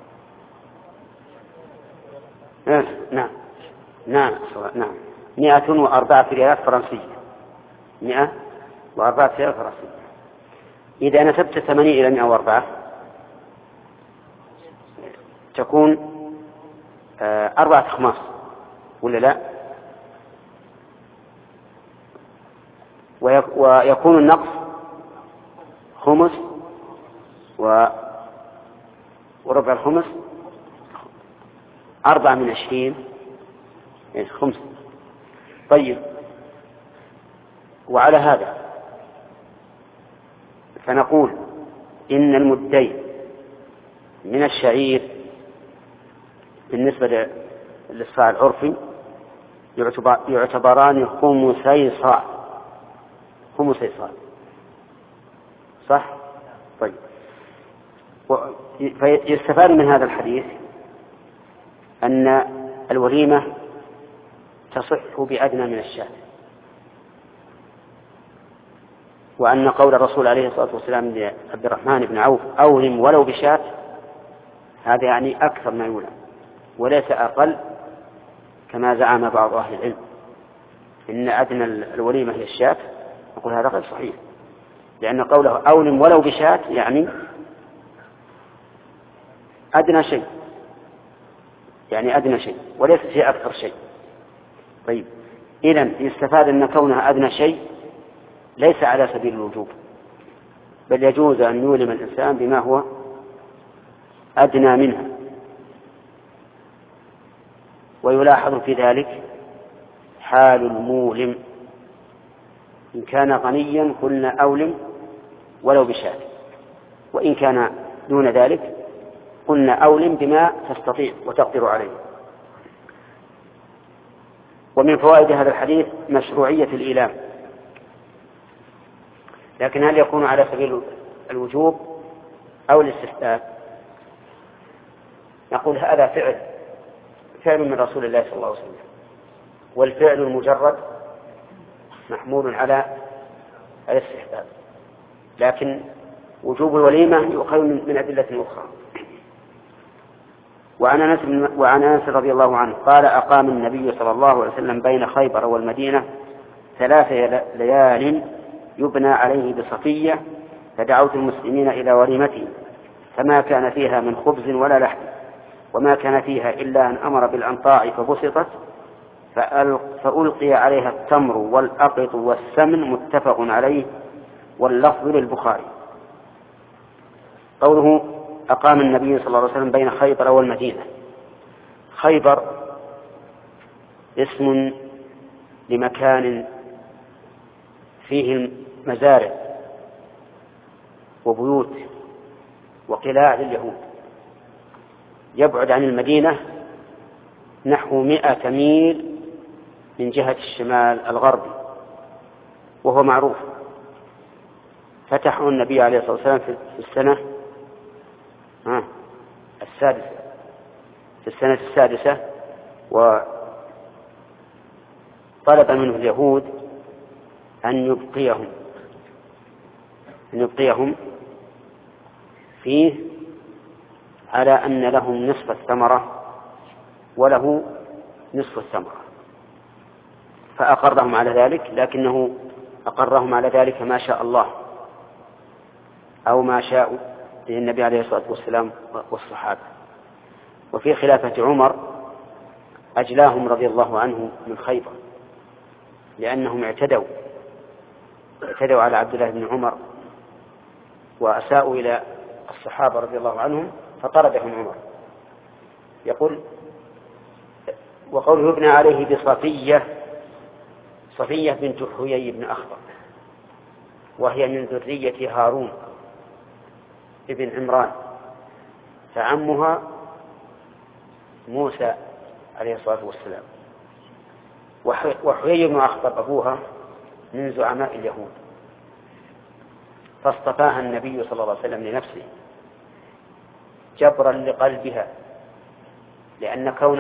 نعم نعم نعم مئة وأربعة ريالات فرنسية مئة وأربعة ريالات فرنسية. إذا نسبت ثمانين إلى مئة وأربعة تكون أربعة أخماس ولا لا؟ ويكون النقص خمس وربع الخمس أربعة من عشرين خمس. طيب، وعلى هذا فنقول إن المدين من الشعير بالنسبة للصاع العرفي يعتبران خمسي صاع خمسي صاع صح؟ طيب، فيستفاد من هذا الحديث أن الوليمة تصح بأدنى من الشاة، وأن قول الرسول عليه الصلاة والسلام لعبد الرحمن بن عوف أولم ولو بشاة هذا يعني أكثر ما يولى وليس أقل كما زعم بعض أهل العلم إن أدنى الوليمة هي الشاة. نقول هذا غير صحيح، لأن قوله أولم ولو بشاة يعني أدنى شيء يعني أدنى شيء وليس هي أكثر شيء. طيب، إذن يستفاد أن كونها أدنى شيء ليس على سبيل الوجوب، بل يجوز أن يولم الإنسان بما هو أدنى منها. ويلاحظ في ذلك حال المولم، إن كان غنيا قلنا أولم ولو بشاة، وإن كان دون ذلك قلنا أولم بما تستطيع وتقدر عليه. ومن فوائد هذا الحديث مشروعية الإيلام، لكن هل يكون على سبيل الوجوب أو الاستحباب؟ نقول هذا فعل فعل من رسول الله صلى الله عليه وسلم، والفعل المجرد محمول على الاستحباب، لكن وجوب الوليمة يؤخذ من أدلة أخرى. وعن أنس وعن أنس رضي الله عنه قال أقام النبي صلى الله عليه وسلم بين خيبر والمدينة ثلاث ليال يبنى عليه بصفية، فدعوت المسلمين إلى وليمته فما كان فيها من خبز ولا لحم، وما كان فيها إلا أن أمر بالأنطاع فبسطت فألقي عليها التمر والأقط والسمن، متفق عليه واللفظ للبخاري. قوله أقام النبي صلى الله عليه وسلم بين خيبر والمدينة، خيبر اسم لمكان فيه مزارع وبيوت وقلاع لليهود، يبعد عن المدينة نحو مئة ميل من جهة الشمال الغربي، وهو معروف فتحوا النبي عليه الصلاة والسلام في السنة السادسة في السنة السادسة، وطلب منه اليهود أن يبقيهم أن يبقيهم فيه على أن لهم نصف الثمرة وله نصف الثمرة، فأقرهم على ذلك، لكنه أقرهم على ذلك ما شاء الله أو ما شاء النبي عليه الصلاة والسلام والصحابة. وفي خلافة عمر أجلاهم رضي الله عنه من خيبر، لأنهم اعتدوا اعتدوا على عبد الله بن عمر وأساءوا إلى الصحابة رضي الله عنهم، فطردهم عمر. يقول وقوله يبنى عليه بصفية، صفية بنت حيي بن أخطب، وهي من ذرية هارون ابن عمران، فعمها موسى عليه الصلاة والسلام، وحيي بن أخطب أبوها من زعماء اليهود، فاصطفاها النبي صلى الله عليه وسلم لنفسه جبرا لقلبها، لأن كون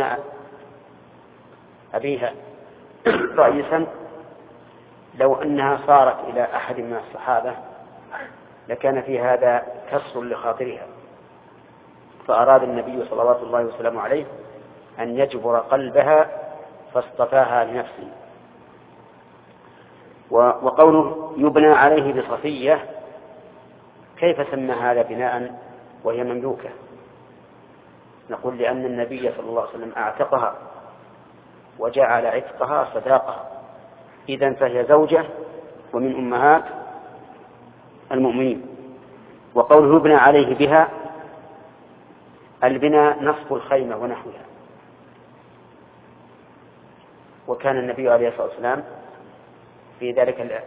أبيها رئيسا لو أنها صارت إلى أحد من الصحابة لكان في هذا كسر لخاطرها، فأراد النبي صلوات الله وسلامه عليه أن يجبر قلبها فاصطفاها لنفسه. وقوله يبنى عليه بصفية، كيف سمى هذا بناء وهي مملوكة؟ نقول لأن النبي صلى الله عليه وسلم أعتقها وجعل عتقها صداقة، إذن فهي زوجة ومن أمهات المؤمنين. وقوله يبنى عليه بها، البناء نصب الخيمة ونحوها، وكان النبي عليه الصلاة والسلام في ذلك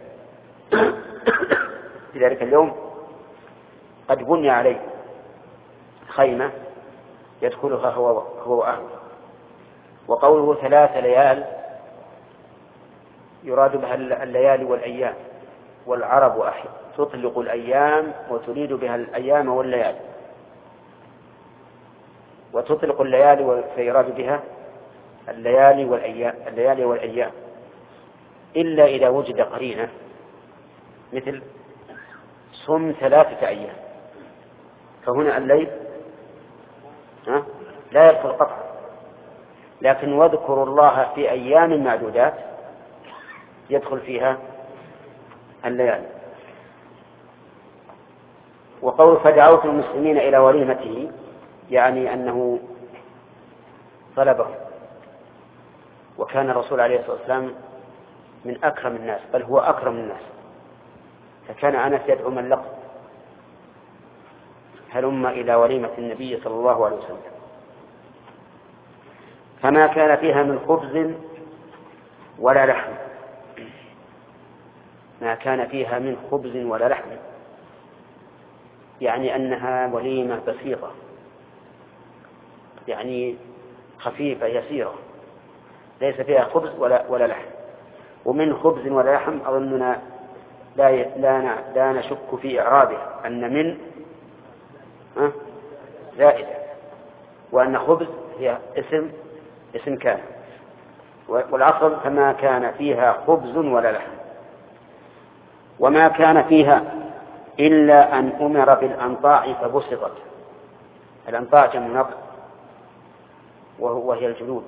في ذلك اليوم قد بني عليه خيمة يدخلها هو هو وأهله. وقوله ثلاث ليال يراد بها الليالي والأيام، والعرب أحيانا تطلق الأيام وتريد بها الأيام والليالي، وتطلق الليالي فيراد بها الليالي والأيام الليالي والأيام إلا إذا وجد قرينة، مثل صم ثلاثة أيام، فهنا الليل لا يدخل قطعا، لكن واذكروا الله في أيام معدودات يدخل فيها الليالي. وقول فدعوت المسلمين إلى وليمته، يعني أنه طلبه، وكان الرسول عليه الصلاة والسلام من أكرم الناس، بل هو أكرم الناس، فكان أنس يدعو من لقب هلم إلى وليمة النبي صلى الله عليه وسلم. فما كان فيها من خبز ولا لحم، ما كان فيها من خبز ولا لحم، يعني أنها وليمة بسيطة، يعني خفيفة يسيرة، ليس فيها خبز ولا ولا لحم. ومن خبز ولا لحم أظننا لا لا لا نشك في إعرابه أن من زائدة، وأن خبز هي اسم اسم كان، والعصر فما كان فيها خبز ولا لحم. وما كان فيها إلا أن أمر بالأنطاع فبسطت. الأنطاع جمع نطع وهي الجلود،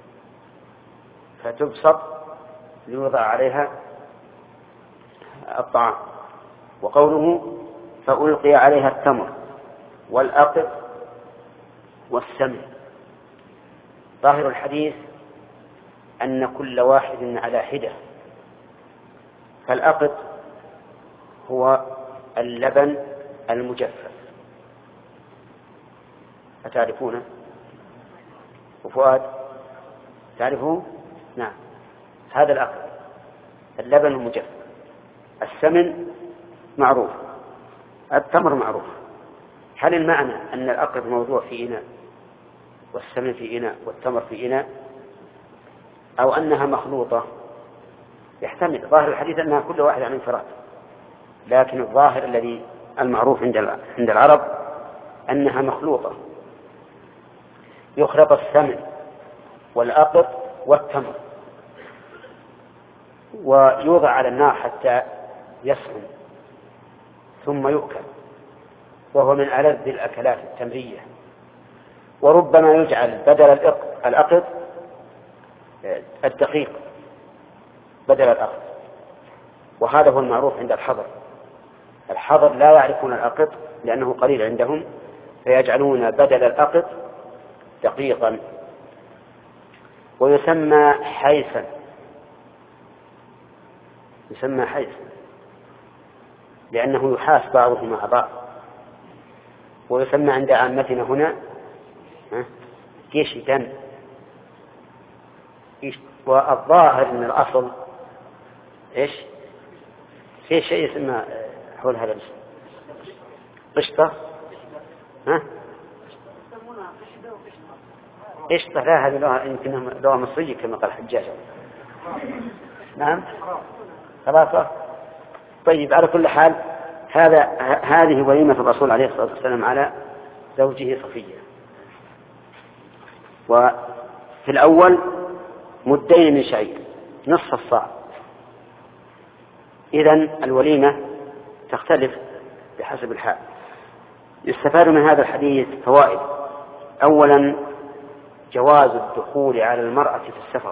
فتبسط ليوضع عليها الطعام. وقوله فألقي عليها التمر والأقط والسمن، ظاهر الحديث أن كل واحد على حدة، فالأقط هو اللبن المجفف، أتعرفونه؟ وفؤاد تعرفه؟ نعم، هذا الأقط اللبن المجفف. السمن معروف، التمر معروف. هل المعنى أن الأقط موضوع في إناء والسمن في إناء والتمر في إناء، أو أنها مخلوطة؟ يحتمل، ظاهر الحديث أنها كل واحد عن انفراد، لكن الظاهر الذي المعروف عند عند العرب أنها مخلوطة، يخلط السمن والأقط والتمر ويوضع على النار حتى يسخن ثم يؤكل، وهو من ألذ الأكلات التمرية. وربما يجعل بدل الأقط الدقيق بدل الأقط، وهذا هو المعروف عند الحضر. الحضر لا يعرفون الأقط لأنه قليل عندهم، فيجعلون بدل الأقط دقيقا، ويسمى حيثا، يسمى حيث لأنه يحاس بعضه مع بعض. ويسمى عند عامتنا هنا كيشتان. والظاهر أن الأصل إيش؟ في شيء يسمى حول هذا الاسم قشطة. ها؟ قشطة لا، هذه لغة يمكن لغة مصرية كما قال حجاج. نعم خلاص. طيب على كل حال هذا هذه وليمة الرسول عليه الصلاة والسلام على زوجه صفية. وفي الأول مدين من شعير نصف الصاع. إذن الوليمة تختلف بحسب الحال. يستفاد من هذا الحديث فوائد. أولا جواز الدخول على المرأة في السفر.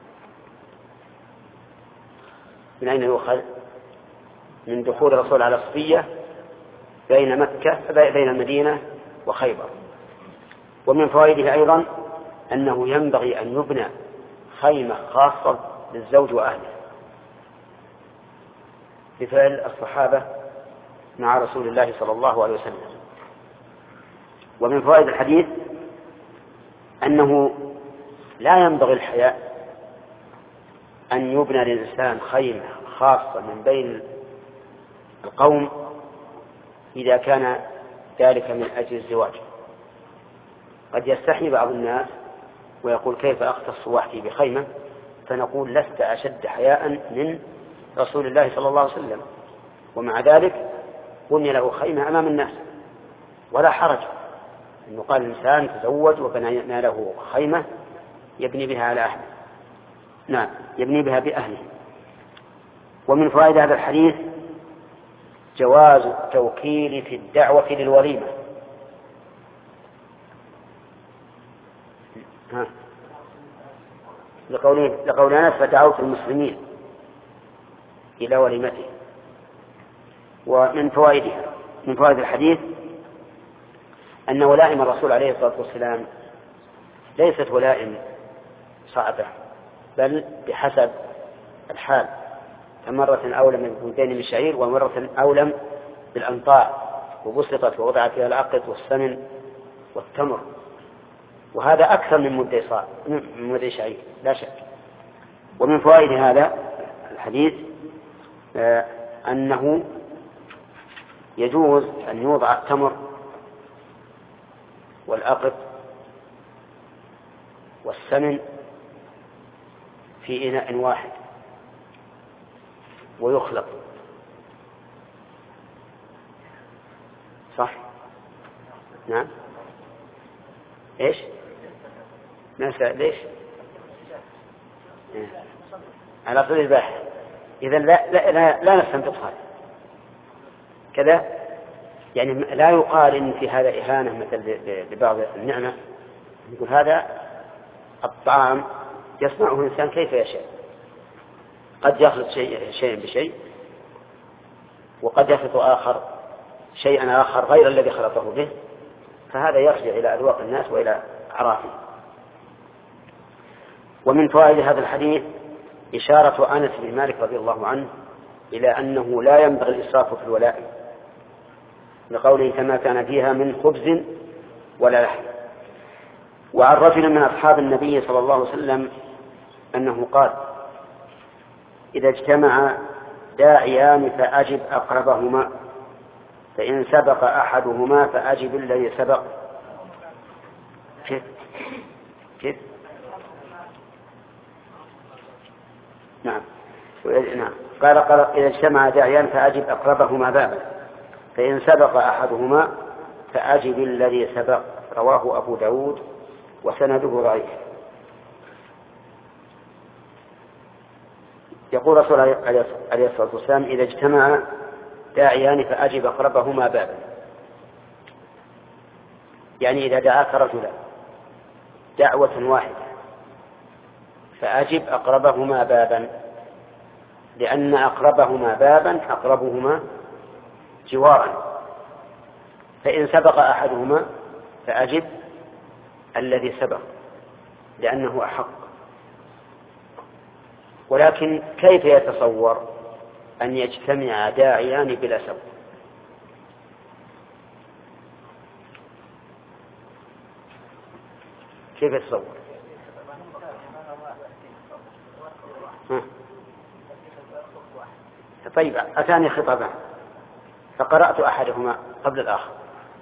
من أين يؤخذ؟ من دخول الرسول على صفية بين مكة بين المدينة وخيبر. ومن فوائده أيضا أنه ينبغي أن يبنى خيمة خاصة للزوج وأهله بفعل الصحابة مع رسول الله صلى الله عليه وسلم. ومن فوائد الحديث أنه لا ينبغي الحياء أن يبنى للإنسان خيمة خاصة من بين القوم إذا كان ذلك من أجل الزواج. قد يستحي بعض الناس ويقول كيف أختص وحدي بخيمة، فنقول لست أشد حياء من رسول الله صلى الله عليه وسلم، ومع ذلك بني له خيمة أمام الناس ولا حرج أنه قال الإنسان تزوج وبنى له خيمة يبني بها على أهله. نعم يبني بها بأهله. ومن فوائد هذا الحديث جواز التوكيل في الدعوة للوليمة. ها لقوله لقول أنس فدعوت المسلمين إلى وليمته. ومن فوائدها من فوائد الحديث أن ولائم الرسول عليه الصلاة والسلام ليست ولائم صعبة، بل بحسب الحال، فمرة أولم بمدين من شعير ومرة أولم بالأنطاع وبسطت ووضع فيها العقد والسمن والتمر، وهذا أكثر من مدي صاع من مدي شعير لا شك. ومن فوائد هذا الحديث آه أنه يجوز أن يوضع التمر والعقد والسمن في إناء واحد ويخلط. صح؟ نعم. إيش؟ نسأل ليش؟ إيه. على طول الباحث. إذا لا لا لا, لا نستنبطها كذا، يعني لا يقال إن في هذا إهانة مثل لبعض النعمة، يقول هذا الطعام يصنعه الإنسان كيف يشاء، قد يخلط شيء شيئا بشيء، وقد يخلط آخر شيئا آخر غير الذي خلطه به، فهذا يرجع إلى أذواق الناس وإلى أعرافهم. ومن فوائد هذا الحديث إشارة أنس بن مالك رضي الله عنه إلى أنه لا ينبغي الإسراف في الولائم، لقوله كما كان فيها من خبز ولا لحم. وعن رجل من أصحاب النبي صلى الله عليه وسلم أنه قال إذا اجتمع داعيان فأجب أقربهما، فإن سبق أحدهما فأجب الذي سبق. كيف كيف نعم نعم قال قال إذا اجتمع داعيان فأجب أقربهما بابا، فإن سبق أحدهما فأجب الذي سبق. رواه أبو داود وسنده ضعيف. يقول رسول الله عليه الصلاة والسلام إذا اجتمع داعيان فأجب أقربهما بابا، يعني إذا دعاك رجلا دعوة واحدة فأجب أقربهما بابا، لأن أقربهما بابا أقربهما جوارا. فإن سبق أحدهما فأجب الذي سبق لأنه أحق. ولكن كيف يتصور أن يجتمع داعيان بلا سبب؟ كيف يتصور؟ ها. طيب أتاني خطابان فقرأت أحدهما قبل الآخر.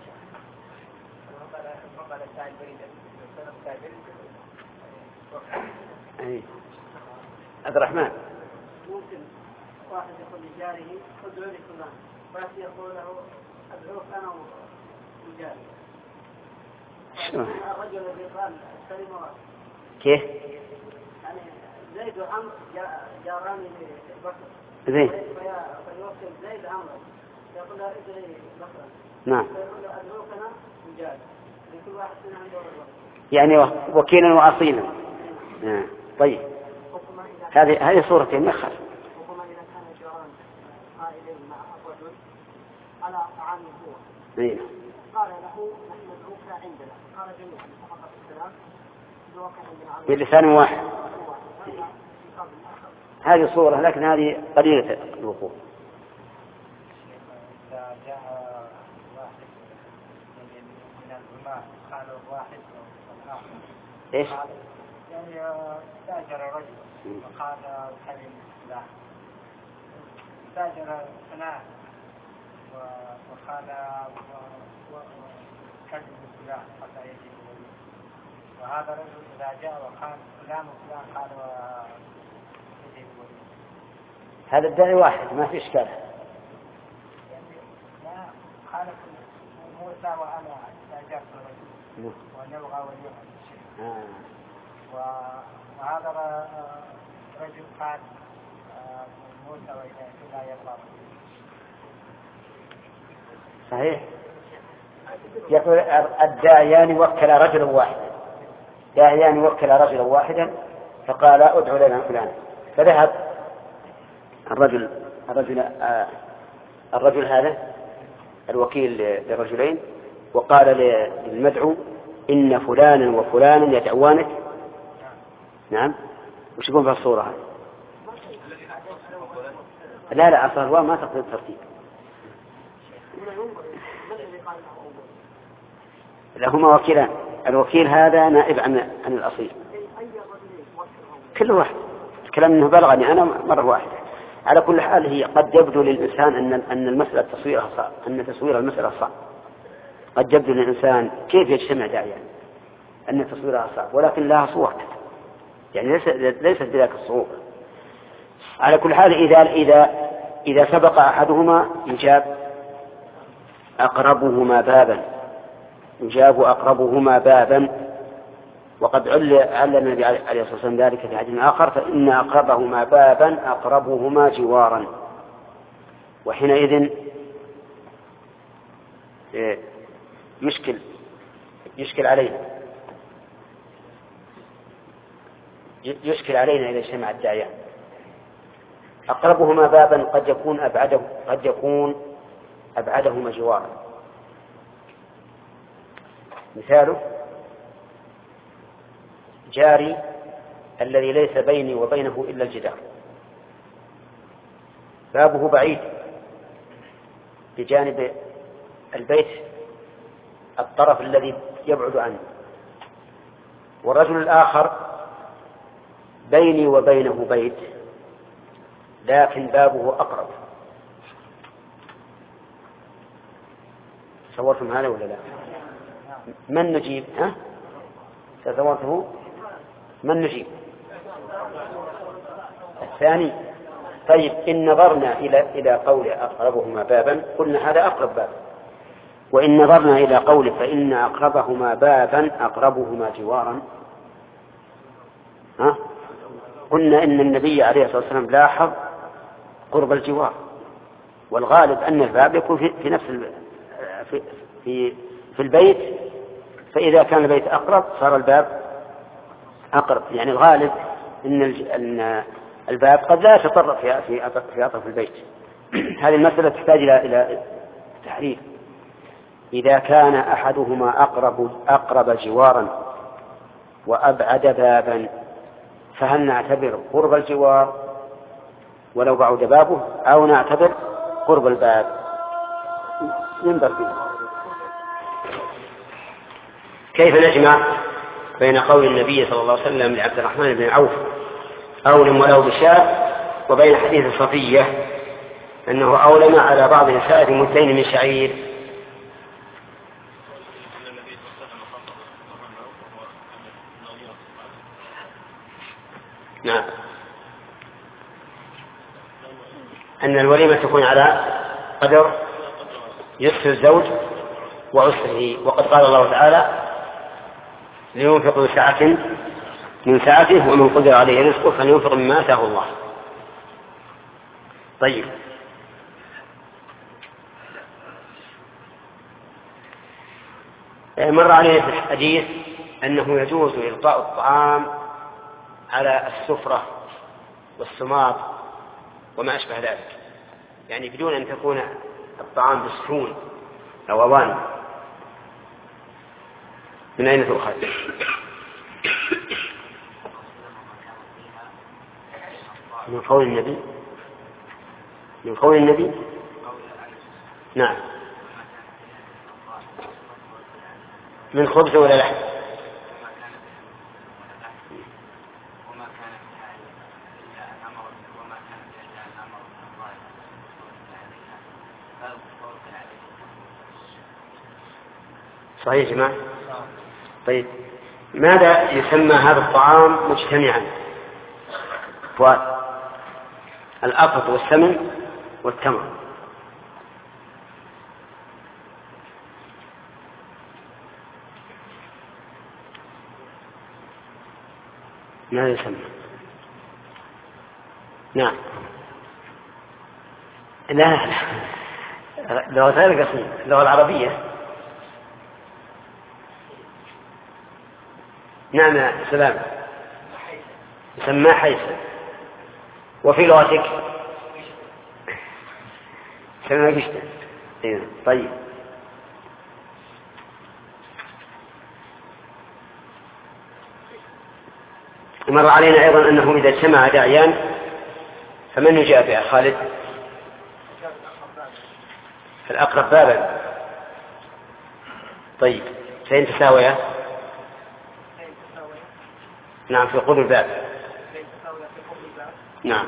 أي. عبد الرحمن ممكن واحد يقول لجاره ادعو لي فلان، فيأتي يقول له ادعوك انا وجاري. الرجل الذي قال الكلمة كيف؟ يعني زيد وعمرو جاران لبكر. زين. فيوكل زيد عمرو يقول له ادعي بكرا. نعم. فيقول له ادعوك انا وجاري. لكل واحد منهم عنده رجل. يعني وكيلا وأصيلا. آه. طيب هذه هذه صورة النخل. وكما إذا كان الجيران قائلين مع الرجل على طعام هو. أيه. قال له نحن ندعوك عندنا. قال جميعا فقط السلام ندعوك عندنا. بلسان واحد. هذه صورة لكن هذه قليلة الوقوع. إذا جاء واحد من العلماء قالوا واحد والآخر. إيش؟ يعني تاجر رجل وقال كلم لا تاجر فلان وقال كلم فلان حتى يجي، وهذا الرجل إذا جاء وقال فلان وفلان قال يجي. هذا الداعي واحد ما في إشكال. يعني لا خالف موسى وأنا تاجرت رجل ونبغى وليهم الشيء. وهذا رجل قال موسى وإذا لا يرضى. صحيح. يقول الداعيان وكل رجلا واحدا، داعيان وكل رجلا واحدا فقال ادعو لنا فلان، فذهب الرجل الرجل آه الرجل هذا الوكيل لرجلين وقال للمدعو إن فلانا وفلانا يدعوانك. نعم. وش يقول في الصورة هذه؟ لا لا أصلا هو ما تقصد الترتيب. لهما وكيلان، الوكيل هذا نائب عن عن الأصيل. كل واحد الكلام انه بلغني انا مرة واحدة. على كل حال هي قد يبدو للإنسان أن أن المسألة تصويرها صعب، أن تصوير المسألة صعب. قد يبدو للإنسان كيف يجتمع داعيان أن تصويرها صعب، ولكن لها صور يعني ليس ليست بذاك الصعوبة. على كل حال إذا إذا إذا سبق أحدهما يجاب أقربهما بابا، يجاب أقربهما بابا. وقد علّ النبي عليه الصلاة والسلام ذلك في حديث آخر فإن أقربهما بابا أقربهما جوارا. وحينئذ يشكل يشكل علينا يشكل علينا إذا اجتمع الداعيان. أقربهما بابا قد يكون أبعده قد يكون أبعدهما جوارا. مثاله جاري الذي ليس بيني وبينه إلا الجدار، بابه بعيد بجانب البيت الطرف الذي يبعد عنه، والرجل الآخر بيني وبينه بيت لكن بابه أقرب. تصورتم هذا ولا لا؟ من نجيب؟ ها؟ تصورته؟ من نجيب؟ الثاني طيب إن نظرنا إلى إلى قول أقربهما بابا قلنا هذا أقرب باب، وإن نظرنا إلى قول فإن أقربهما بابا أقربهما جوارا ها؟ قلنا إن النبي عليه الصلاة والسلام لاحظ قرب الجوار، والغالب أن الباب يكون في, في نفس في, في في البيت، فإذا كان البيت أقرب صار الباب أقرب، يعني الغالب إن أن الباب قد لا يتطرق في في في أطراف البيت. هذه المسألة تحتاج إلى إلى تحرير. إذا كان أحدهما أقرب أقرب جوارا وأبعد بابا، فهل نعتبر قرب الجوار ولو بعد بابه، أو نعتبر قرب الباب؟ ينظر فيه. كيف نجمع بين قول النبي صلى الله عليه وسلم لعبد الرحمن بن عوف أولم ولو بشاء، وبين حديث صفية أنه أولم على بعض نساء مدين من شعير؟ نعم، أن الوليمة تكون على قدر يسر الزوج وعسره، وقد قال الله تعالى لينفق ذو سعة من سعته ومن قدر عليه رزقه فلينفق مما آتاه الله. طيب، مر عليه في الحديث أنه يجوز إلقاء الطعام على السفرة والسماط وما أشبه ذلك، يعني بدون أن تكون الطعام بسحون أو أواني. من أين تؤخذ؟ من قول النبي من قول النبي نعم. من خبز ولا لحم؟ صحيح يا جماعة؟ طيب، ماذا يسمى هذا الطعام مجتمعا؟ فؤاد. الأقط والسمن والتمر. ماذا يسمى؟ نعم. لا لا، لغة غير قصير، اللغة العربية. نعم يا سلام، يسمى حيث. وفي لغتك سمى قشطة. طيب، مر علينا أيضا أنه إذا اجتمع داعيان فمن يجاب يا خالد؟ الأقرب بابا. طيب، فإن تساويا؟ نعم، في قرب الباب. نعم.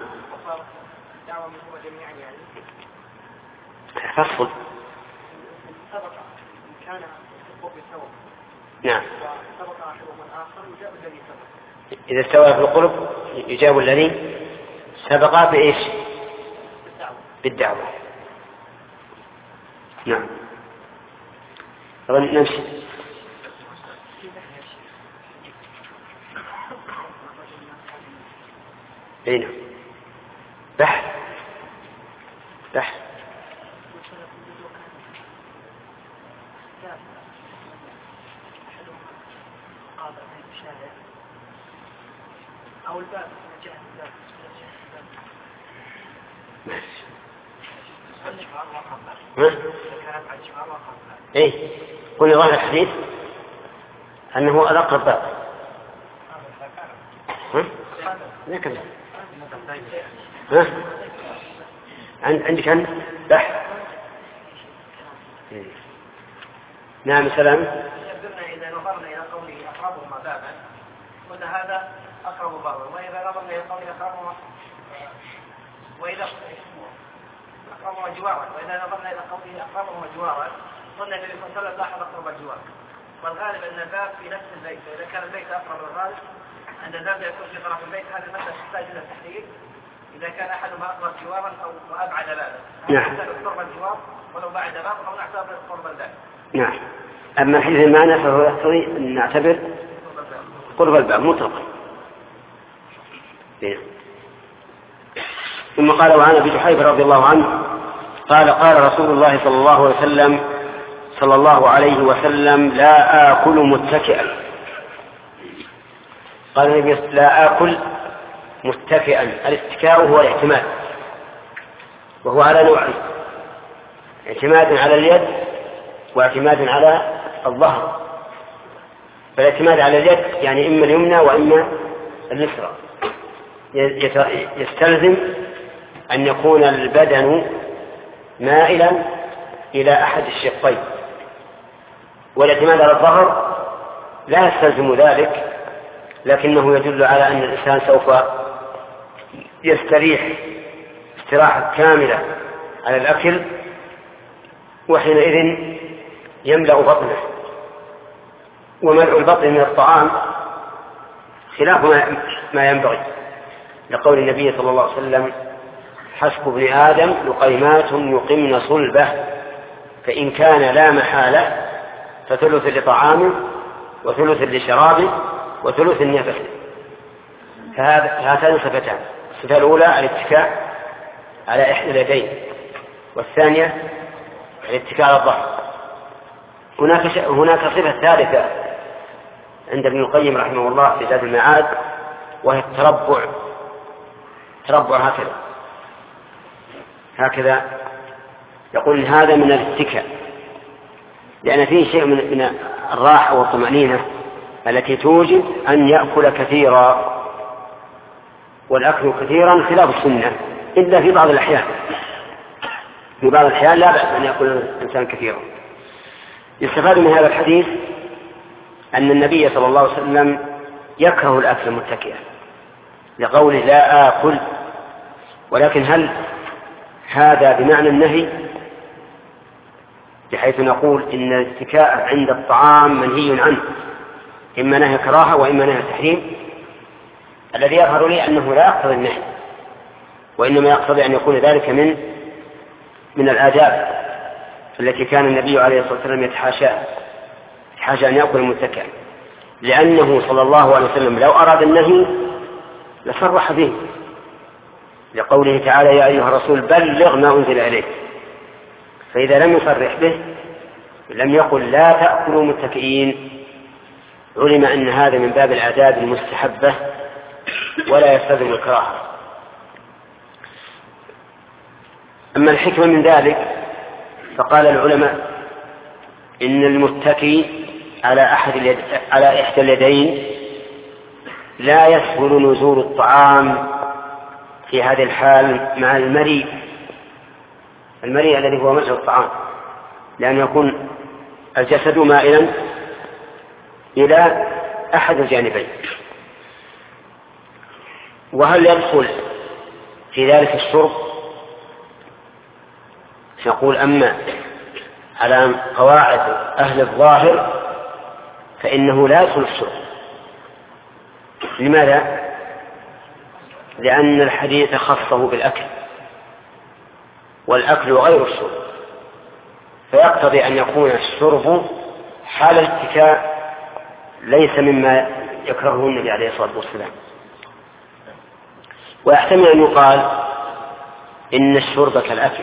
فصل. نعم. إذا استوى في القرب يجاب الذي سبق بإيش؟ بالدعوة. نعم. نمشي. أين؟ بحث بحث أو الباب جهة إيه، كل ظاهر الحديث أنه الأقرب باب. ها؟ لا كذا. ها؟ عندك أنت بحث؟ نعم سلام. إذا نظرنا إلى قوله أقربهما بابا قلنا هذا أقرب بابا، وإذا نظرنا إلى قوله أقربهما وإذا أقربهما جوارا، وإذا نظرنا إلى قوله أقربهما جوارا قلنا النبي صلى الله عليه وسلم لاحظ أقرب الجوار، والغالب أن الباب في نفس البيت، فإذا كان البيت أقرب الغالب أن الباب يكون في طرف البيت. هذه المسألة تحتاج إلى تحرير، إذا كان أحدهما أقرب جوارا أو وأبعد بابا. نعم. نحسب قرب الجوار ولو بعد باب أو نحسب قرب الباب. نعم. أما الحديث المعنى فهو يقتضي أن نعتبر قرب الباب مطلقا. ثم قال وعن أبي جحيفة رضي الله عنه قال قال رسول الله صلى الله عليه وسلم صلى الله عليه وسلم لا آكل متكئا. قال النبي لا آكل متكئا. الاستكاء هو الاعتماد، وهو على نوعين: اعتماد على اليد واعتماد على الظهر. فالاعتماد على اليد يعني إما اليمنى وإما اليسرى، يستلزم أن يكون البدن مائلا إلى أحد الشقين. والاعتماد على الظهر لا يستلزم ذلك، لكنه يدل على أن الإنسان سوف يستريح استراحة كاملة على الأكل، وحينئذ يملأ بطنه. وملء البطن من الطعام خلاف ما ينبغي، لقول النبي صلى الله عليه وسلم حسب ابن آدم لقيمات يقمن صلبه، فإن كان لا محالة فثلث لطعامه وثلث لشرابه وثلث لنفسه. فهاتان صفتان: الصفة الأولى الاتكاء على إحدى اليدين، والثانية الاتكاء على الظهر. هناك هناك صفة ثالثة عند ابن القيم رحمه الله في زاد المعاد، وهي التربع. تربع هكذا هكذا يقول هذا من الاتكاء، لأن فيه شيء من الراحة والطمأنينة التي توجب أن يأكل كثيرا. والأكل كثيرا خلاف السنة إلا في بعض الأحيان. في بعض الأحيان لا بأس أن يأكل الإنسان كثيرا. يستفاد من هذا الحديث أن النبي صلى الله عليه وسلم يكره الأكل متكئا لقوله لا آكل. ولكن هل هذا بمعنى النهي، بحيث نقول إن الاتكاء عند الطعام منهي عنه، إما نهي كراهة وإما نهي تحريم؟ الذي يظهر لي أنه لا يقتضي النهي، وإنما يقتضي أن يكون ذلك من من الآداب التي كان النبي عليه الصلاة والسلام يتحاشاها، يتحاشى أن يأكل متكئا، لأنه صلى الله عليه وسلم لو أراد النهي لصرح به، لقوله تعالى يا أيها الرسول بلغ ما أنزل إليك. فإذا لم يصرح به لم يقل لا تأكلوا متكئين، علم أن هذا من باب الآداب المستحبة ولا يستلزم الكراهة. أما الحكمة من ذلك فقال العلماء إن المتكي على أحد اليد على إحدى اليدين لا يسهل نزول الطعام في هذه الحال مع المريء المريء الذي هو مزج الطعام، لأن يكون الجسد مائلا إلى أحد الجانبين. وهل يدخل في ذلك الشرب؟ نقول أما على قواعد أهل الظاهر فإنه لا يدخل الشرب. لماذا؟ لأن الحديث خصه بالأكل، والأكل غير الشرب، فيقتضي أن يكون الشرب حال الاتكاء ليس مما يكرهه النبي عليه الصلاة والسلام. ويحتمل أن يقال إن الشرب كالأكل،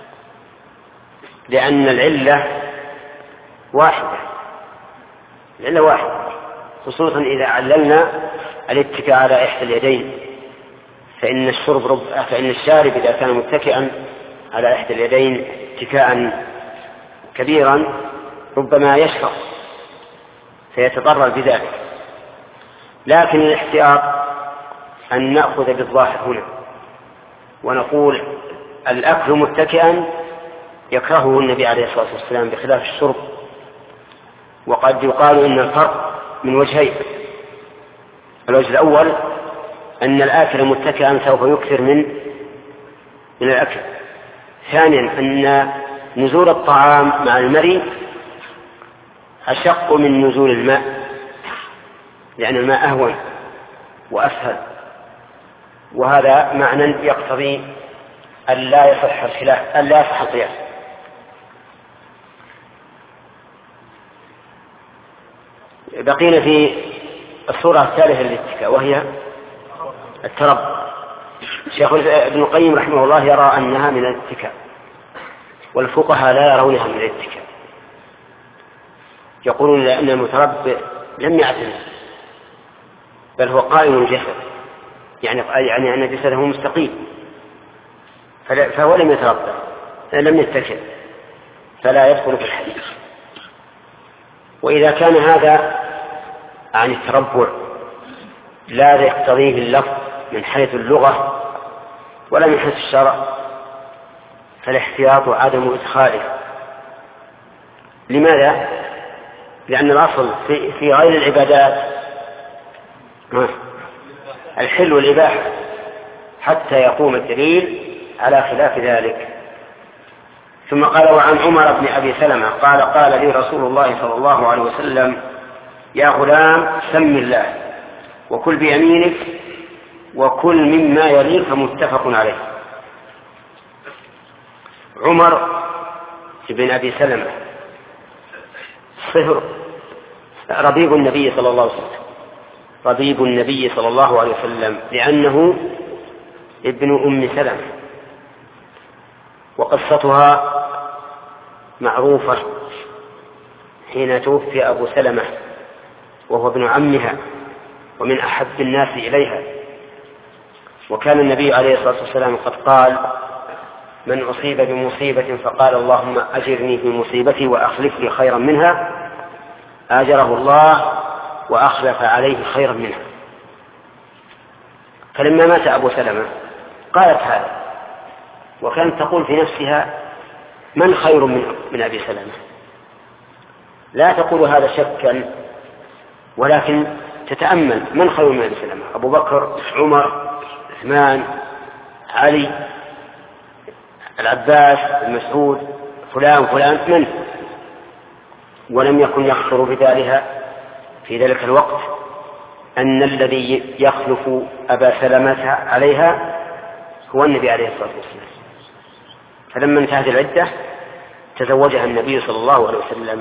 لأن العلة واحدة العلة واحدة خصوصا إذا عللنا الاتكاء على إحدى اليدين، فإن الشرب رب... فإن الشارب إذا كان متكئا على إحدى اليدين اتكاء كبيرا ربما يشفق فيتضرر بذلك. لكن الاحتياط أن نأخذ بالظاهر هنا ونقول الأكل متكئا يكرهه النبي عليه الصلاة والسلام بخلاف الشرب. وقد يقال إن الفرق من وجهين: الوجه الأول أن الآكل متكئا سوف يكثر من من الأكل. ثانيا أن نزول الطعام مع المري أشق من نزول الماء، لأن الماء أهون وأسهل. وهذا معنى يقتضي أن لا يصح الخلاف، أن لا يصح القياس. بقينا في الصورة الثالثة للاتكاء وهي التربع. شيخ ابن القيم رحمه الله يرى أنها من الاتكاء، والفقهاء لا يرونها من الاتكاء، يقولون لأن المتربع لم يعتمد بل هو قائم الجسد، يعني يعني أن جسده مستقيم فهو لم يتربع لم يتكئ فلا يدخل في الحديث. وإذا كان هذا عن التربع لا يقتضيه اللفظ من حيث اللغة ولا من حيث الشرع فالاحتياط عدم إدخاله. لماذا؟ لأن الأصل في, في غير العبادات الحل والإباحة حتى يقوم الدليل على خلاف ذلك. ثم قال: وعن عمر بن أبي سلمة قال: قال لي رسول الله صلى الله عليه وسلم: يا غلام سم الله وكل بيمينك وكل مما يليك. متفق عليه. عمر بن أبي سلمة صهر ربيب النبي صلى الله عليه وسلم ربيب النبي صلى الله عليه وسلم لأنه ابن أم سلمة، وقصتها معروفة حين توفي أبو سلمة وهو ابن عمها ومن أحب الناس إليها. وكان النبي عليه الصلاة والسلام قد قال: من أصيب بمصيبة فقال اللهم أجرني في مصيبتي وأخلف لي خيرا منها آجره الله وأخلف عليه خيرا منها. فلما مات أبو سلمة قالت هذا، وكانت تقول في نفسها: من خير من, من أبي سلمة؟ لا تقول هذا شكا ولكن تتأمل من خير من أبي سلمة؟ أبو بكر، عمر، عثمان، علي، العباس، المسعود، فلان فلان من؟ ولم يكن يخطر بذلها في ذلك الوقت أن الذي يخلف أبا سلمة عليها هو النبي عليه الصلاة والسلام. فلما انتهت العدة تزوجها النبي صلى الله عليه وسلم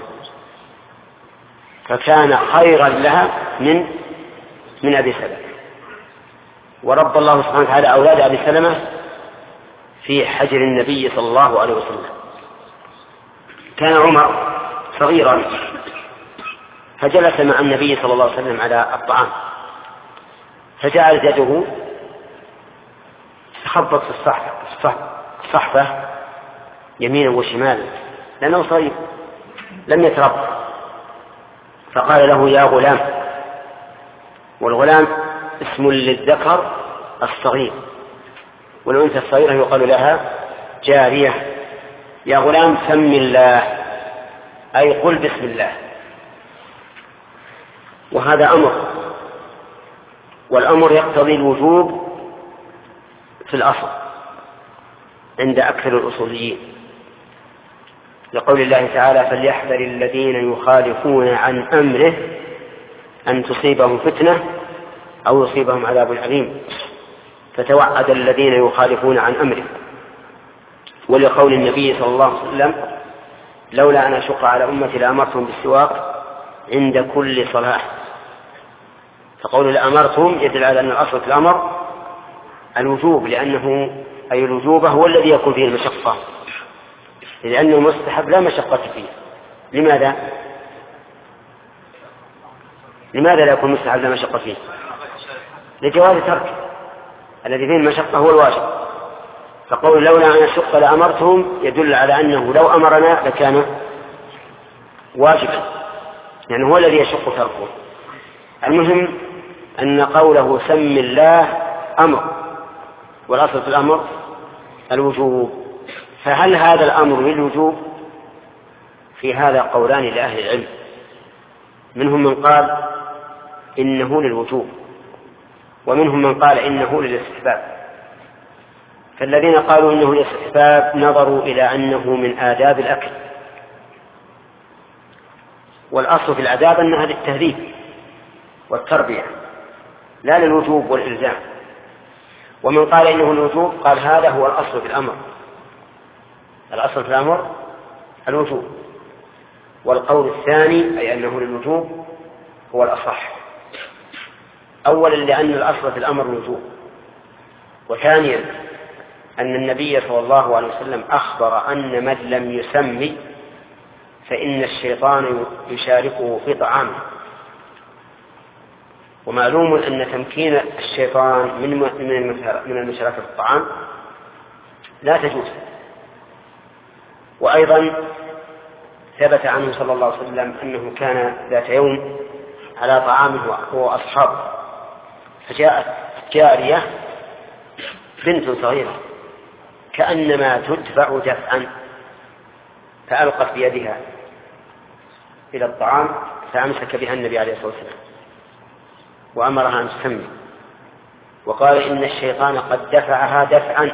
فكان خيرا لها من من أبي سلمة. ورب الله سبحانه وتعالى أولاد أبي سلمة في حجر النبي صلى الله عليه وسلم. كان عمر صغيرا فجلس مع النبي صلى الله عليه وسلم على الطعام فجعل يده تخبط في الصحفة, الصحفة يمينا وشمالا لأنه صغير لم يتربى. فقال له: يا غلام. والغلام اسم للذكر الصغير، والأنثى الصغيرة يقال لها جارية. يا غلام سم الله، أي قل بسم الله. وهذا أمر، والأمر يقتضي الوجوب في الأصل عند أكثر الأصوليين، لقول الله تعالى: فليحذر الذين يخالفون عن أمره أن تصيبهم فتنة أو يصيبهم عذاب أليم. فتوعد الذين يخالفون عن أمره. ولقول النبي صلى الله عليه وسلم: لولا أن أشق على أمتي لأمرتهم بالسواك عند كل صلاة. فقول لأمرتهم يدل على أن الأصل في الأمر الوجوب، لأنه أي الوجوب هو الذي يكون فيه المشقة، لأنه مستحب لا مشقة فيه. لماذا؟ لماذا لا يكون مستحب لا مشقة فيه؟ لجواز ترك الذي فيه المشقة هو الواجب. فقول لولا أن أشق لأمرتهم يدل على أنه لو أمرنا لكان واجبا، يعني هو الذي يشق تركه. المهم أن قوله سم الله أمر، والأصل في الأمر الوجوب. فهل هذا الأمر للوجوب؟ في هذا قولان لأهل العلم، منهم من قال إنه للوجوب، ومنهم من قال إنه للاستحباب. فالذين قالوا إنه للاستحباب نظروا إلى أنه من آداب الأكل، والأصل في الآداب أنها للتهذيب والتربية لا للوجوب والإلزام. ومن قال إنه الوجوب قال هذا هو الأصل في الأمر، الأصل في الأمر الوجوب. والقول الثاني أي أنه للوجوب هو الأصح، أولا لأن الأصل في الأمر الوجوب، وثانيا أن النبي صلى الله عليه وسلم أخبر أن من لم يسمي فإن الشيطان يشاركه في طعامه، ومعلوم أن تمكين الشيطان من المشاركة في الطعام لا تجوز. وأيضا ثبت عنه صلى الله عليه وسلم أنه كان ذات يوم على طعامه هو أصحابه، فجاءت جارية بنت صغيرة كأنما تدفع دفعا، فألقت بيدها إلى الطعام فأمسك بها النبي عليه الصلاة والسلام وأمرها أن تسمي، وقال إن الشيطان قد دفعها دفعا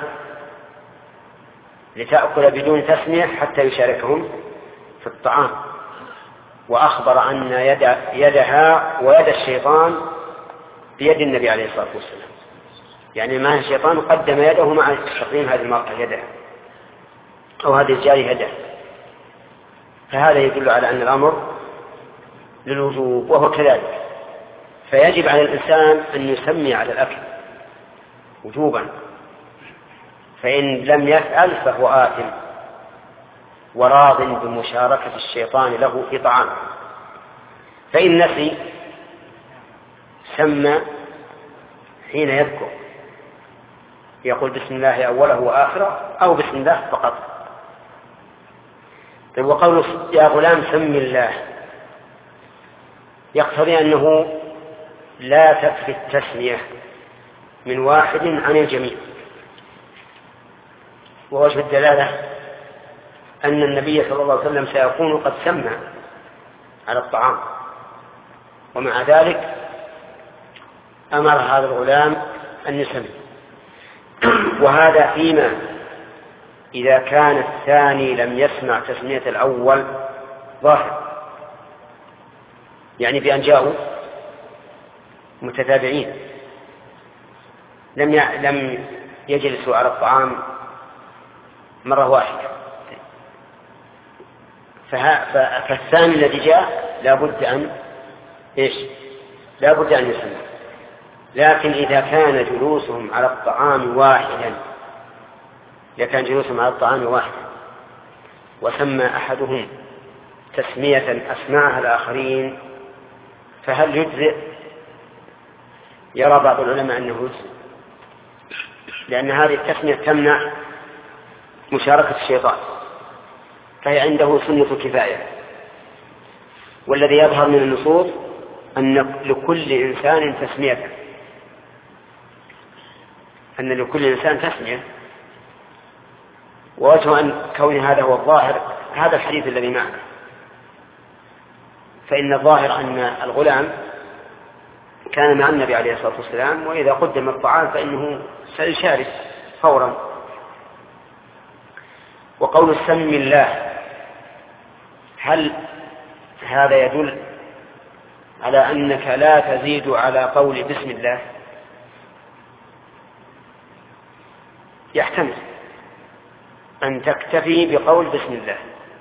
لتأكل بدون تسمية حتى يشاركهم في الطعام، وأخبر أن يد يدها ويد الشيطان بيد النبي عليه الصلاة والسلام، يعني ما الشيطان قدم يده مع تقديم هذه المرأة يدها أو هذه الجارية يدها. فهذا يدل على أن الأمر للوجوب وهو كذلك، فيجب على الإنسان أن يسمي على الأكل وجوبا، فإن لم يفعل فهو آثم وراض بمشاركة الشيطان له في طعامه. فإن نسي سمى حين يذكر، يقول بسم الله أوله وآخره أو بسم الله فقط. طيب وقوله يا غلام سم الله يقتضي أنه لا تكفي التسمية من واحد عن الجميع، ووجه الدلالة أن النبي صلى الله عليه وسلم سيكون قد سمى على الطعام، ومع ذلك أمر هذا الغلام أن يسمي. وهذا فيما إذا كان الثاني لم يسمع تسمية الأول ظاهر، يعني بأن جاءوا متتابعين لم لم يجلسوا على الطعام مرة واحدة، فالثاني الذي جاء لا بد أن إيش لا بد أن يسمع. لكن إذا كان جلوسهم على الطعام واحدا إذا كان جلوسهم على الطعام واحدا وسمى أحدهم تسمية أسمعها الآخرين فهل يجزئ؟ يرى بعض العلماء أنه يجزئ، لأن هذه التسمية تمنع مشاركة الشيطان، فهي عنده سنة كفاية. والذي يظهر من النصوص أن لكل إنسان تسمية، أن لكل إنسان تسمية، ووجه أن كون هذا هو الظاهر هذا الحديث الذي معنا، فإن الظاهر أن الغلام كان مع النبي عليه الصلاة والسلام، وإذا قدم الطعام فإنه سيشارك فورا. وقول سم الله هل هذا يدل على أنك لا تزيد على قول بسم الله؟ يحتمل أن تكتفي بقول بسم الله،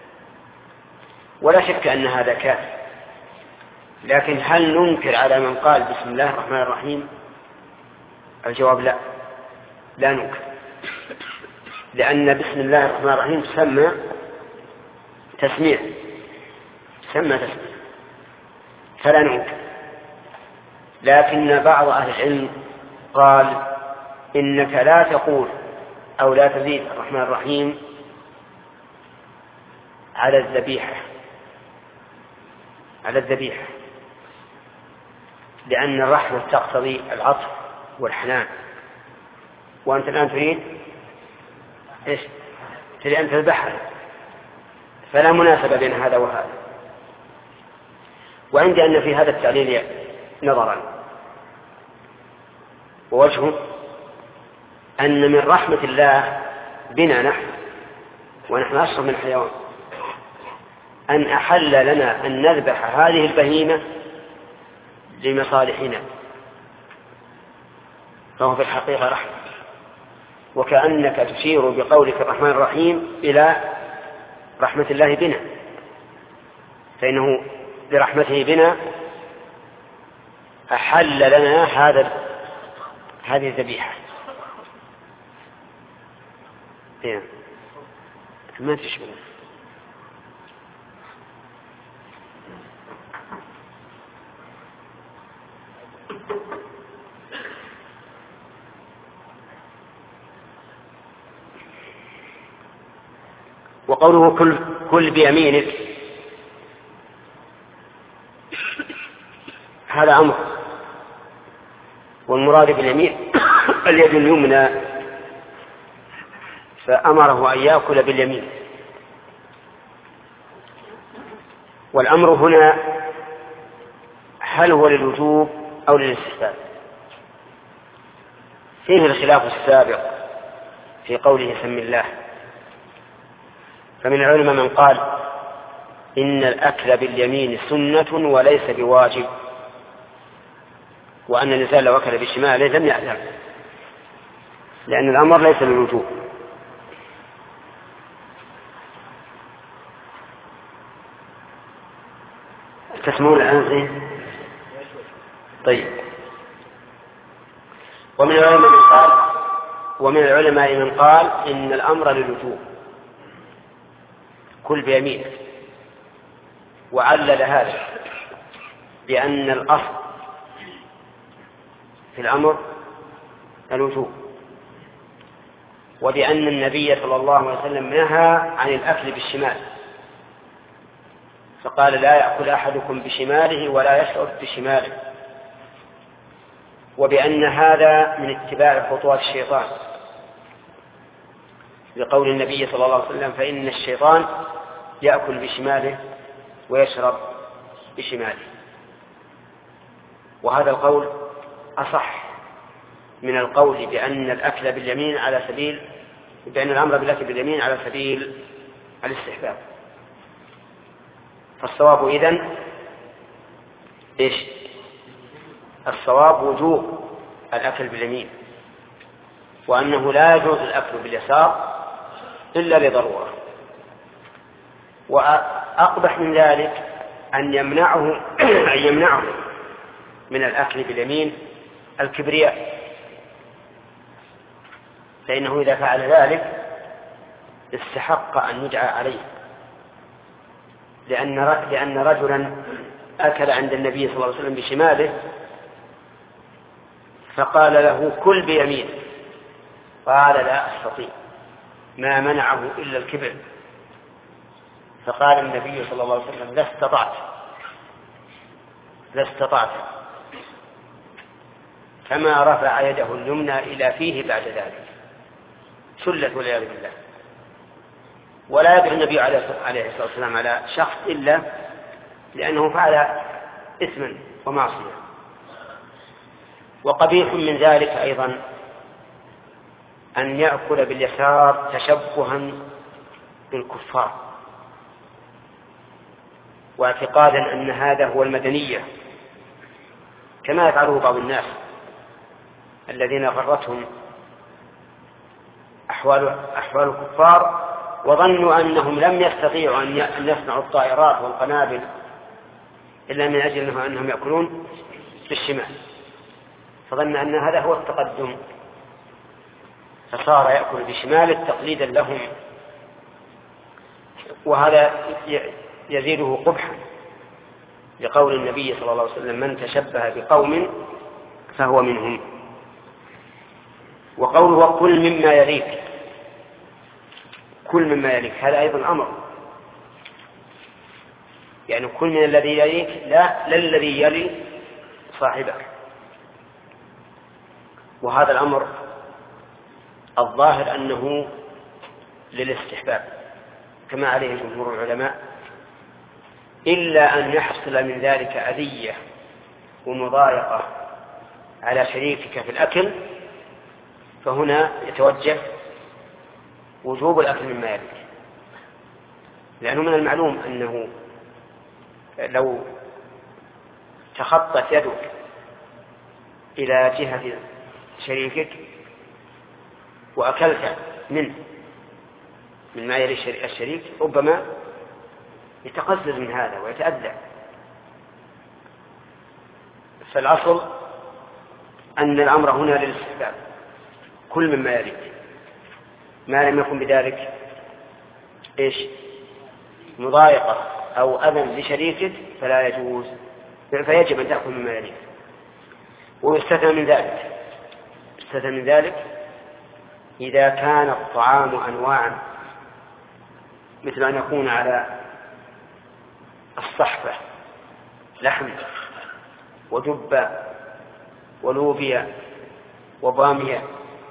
ولا شك أن هذا كافي، لكن هل ننكر على من قال بسم الله الرحمن الرحيم؟ الجواب لا، لا ننكر، لأن بسم الله الرحمن الرحيم سمى تسمية سمى تسمية فلا ننكر. لكن بعض أهل العلم قال إنك لا تقول أو لا تزيد الرحمن الرحيم على الذبيحة على الذبيحة لأن الرحمة تقتضي العطف والحنان، وأنت الآن تريد إيش؟ تريد أن تذبحها، فلا مناسبة بين هذا وهذا. وعندي أن في هذا التعليل نظرا، ووجهه أن من رحمة الله بنا نحن ونحن أشرف من الحيوان أن أحل لنا أن نذبح هذه البهيمة لمصالحنا، فهو في الحقيقة رحمة. وكأنك تشير بقولك الرحمن الرحيم إلى رحمة الله بنا، فإنه برحمته بنا أحل لنا هذا هذه الذبيحة. ما تشبه وقوله كل, كل بيمينك هذا أمر، والمراد باليمين اليد اليمنى، فأمره أن يأكل باليمين. والأمر هنا هل هو للوجوب أو للاستحباب؟ فيه الخلاف السابق في قوله سم الله، فمن العلماء من قال إن الأكل باليمين سنة وليس بواجب، وأن الإنسان لو أكل بالشمال لم يأثم، لأن الأمر ليس للوجوب. تسمعون الآن؟ طيب. ومن العلماء من قال ومن العلماء من قال إن الأمر للوجوب كل بيمين، وعلل هذا بأن الأصل في الأمر الوجوب، وبأن النبي صلى الله عليه وسلم نهى عن الأكل بالشمال، فقال لا يأكل أحدكم بشماله ولا يشعر بشماله، وبأن هذا من اتباع خطوات الشيطان، لقول النبي صلى الله عليه وسلم فإن الشيطان يأكل بشماله ويشرب بشماله. وهذا القول أصح من القول بأن الأكل باليمين على سبيل بأن الأمر بالأكل باليمين على سبيل الاستحباب. فالصواب إذن إيش؟ الصواب وجوب الأكل باليمين، وأنه لا يجوز الأكل باليسار إلا لضرورة. وأقبح من ذلك أن يمنعه أن يمنعه من الأكل باليمين الكبرياء، فإنه إذا فعل ذلك استحق أن يدعى عليه، لأن لأن رجلا أكل عند النبي صلى الله عليه وسلم بشماله فقال له كل بيمين، قال لا أستطيع، ما منعه إلا الكبر، فقال النبي صلى الله عليه وسلم لا استطعت لا استطعت كما رفع يده اليمنى إلى فيه بعد ذلك، شلت والعياذ بالله. ولا يدعو النبي عليه الصلاة والسلام على شخص إلا لأنه فعل إثما ومعصية. وقبيح من ذلك أيضا أن يأكل باليسار تشبها بالكفار، واعتقادا أن هذا هو المدنية، كما يفعله بعض الناس الذين غرتهم أحوال أحوال الكفار، وظنوا أنهم لم يستطيعوا أن يصنعوا الطائرات والقنابل إلا من أجل أنهم يأكلون بالشمال، فظن أن هذا هو التقدم، فصار يأكل بشماله تقليدا لهم، وهذا يزيده قبحا لقول النبي صلى الله عليه وسلم من تشبه بقوم فهو منهم. وقوله كل مما يليك، كل مما يليك هذا أيضا أمر، يعني كل من الذي يليك لا للذي يلي صاحبك، وهذا الأمر الظاهر أنه للاستحباب كما عليه جمهور العلماء، إلا أن يحصل من ذلك أذية ومضايقة على شريكك في الأكل، فهنا يتوجه وجوب الأكل مما يليك، لأنه من المعلوم أنه لو تخطت يدك إلى جهة شريكك وأكلت منه من ما يلي الشريك ربما يتقزز من هذا ويتأذى. فالأصل أن الأمر هنا للاستحباب كل مما يلي، ما لم يكن بذلك إيش مضايقة أو أذى لشريكك فلا يجوز، فيجب أن تأكل مما يلي. ويستثنى من ذلك يستثنى من ذلك إذا كان الطعام أنواعا، مثل أن يكون على الصحفة لحم ودبة ولوبيا وبامية،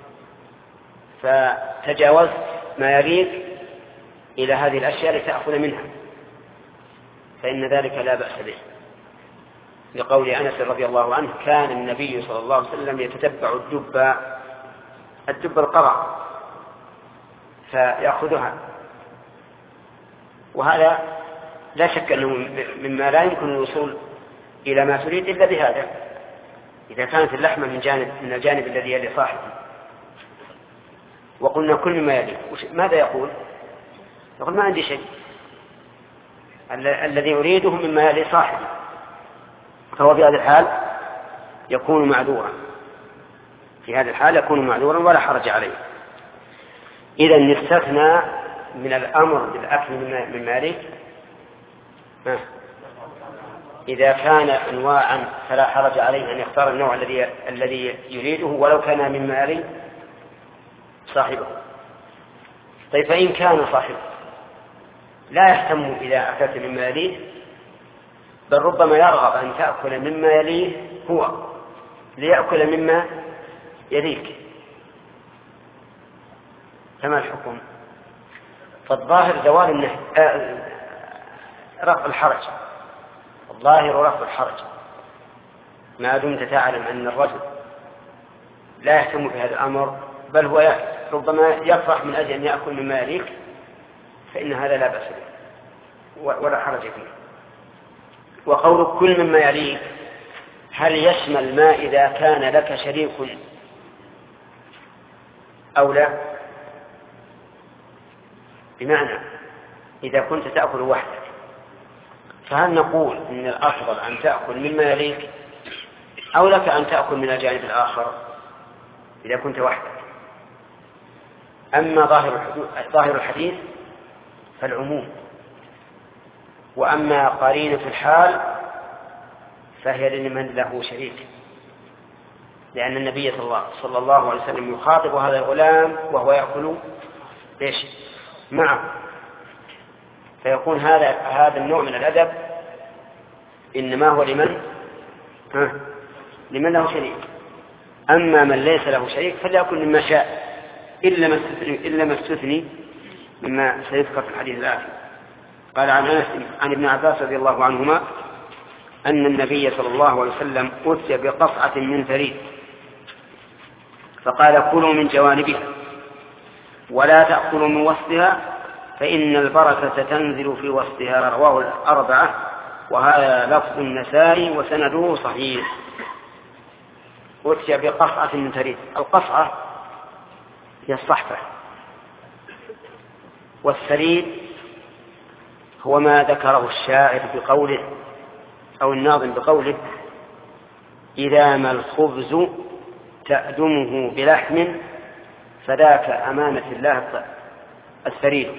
فتجاوزت ما يليك إلى هذه الأشياء لتأخذ منها، فإن ذلك لا بأس به، لقول أنس رضي الله عنه كان النبي صلى الله عليه وسلم يتتبع الدب الدب القرع فيأخذها، وهذا لا شك أنه مما لا يمكن الوصول إلى ما تريد إلا بهذا، إذا كانت اللحمة من جانب من الجانب الذي يلي صاحبه. وقلنا كل ما يلي ماذا يقول؟ يقول ما عندي شيء، الذي أريده مما يلي صاحبه، فهو في هذه الحال يكون معذورا، في هذه الحال يكون معذورا ولا حرج عليه. إذا استثنى من الأمر بالأكل من مالك إذا كان أنواعا فلا حرج عليه أن يختار النوع الذي الذي يريده ولو كان من مال صاحبه. طيب فإن كان صاحبه لا يهتم إذا أكلت من ماله، بل ربما يرغب أن تأكل مما يليه هو ليأكل مما يليك، فما الحكم؟ فالظاهر زوال النهي آه رفع الحرج، الظاهر رفع الحرج ما دمت تعلم أن الرجل لا يهتم بهذا الأمر، بل هو ربما يفرح من أجل أن يأكل مما يليك، فإن هذا لا بأس به ولا حرج فيه. وقول كل مما يليك هل يشمل ما إذا كان لك شريك أو لا؟ بمعنى إذا كنت تأكل وحدك فهل نقول إن الأفضل أن تأكل مما يليك أو لك أن تأكل من الجانب الآخر إذا كنت وحدك؟ أما ظاهر الحديث فالعموم، وأما قرينة الحال فهي لمن له شريك، لأن النبي صلى الله عليه وسلم يخاطب هذا الغلام وهو يأكل ليش معه، فيكون هذا هذا النوع من الأدب إنما هو لمن ها لمن له شريك. أما من ليس له شريك فليأكل مما شاء إلا ما استثني إلا ما استثني مما سيذكر في الحديث الآتي. قال عن أنس عن ابن عباس رضي الله عنهما أن النبي صلى الله عليه وسلم أتي بقطعة من ثريد فقال كلوا من جوانبها ولا تأكلوا من وسطها فإن البركة تنزل في وسطها، رواه الأربعة، وهذا لفظ النسائي وسنده صحيح. أتي بقطعة من ثريد، القطعة هي الصحفة، والثريد هو ما ذكره الشاعر بقوله أو الناظم بقوله إذا ما الخبز تأدمه بلحم فذاك أمانة الله الثريد.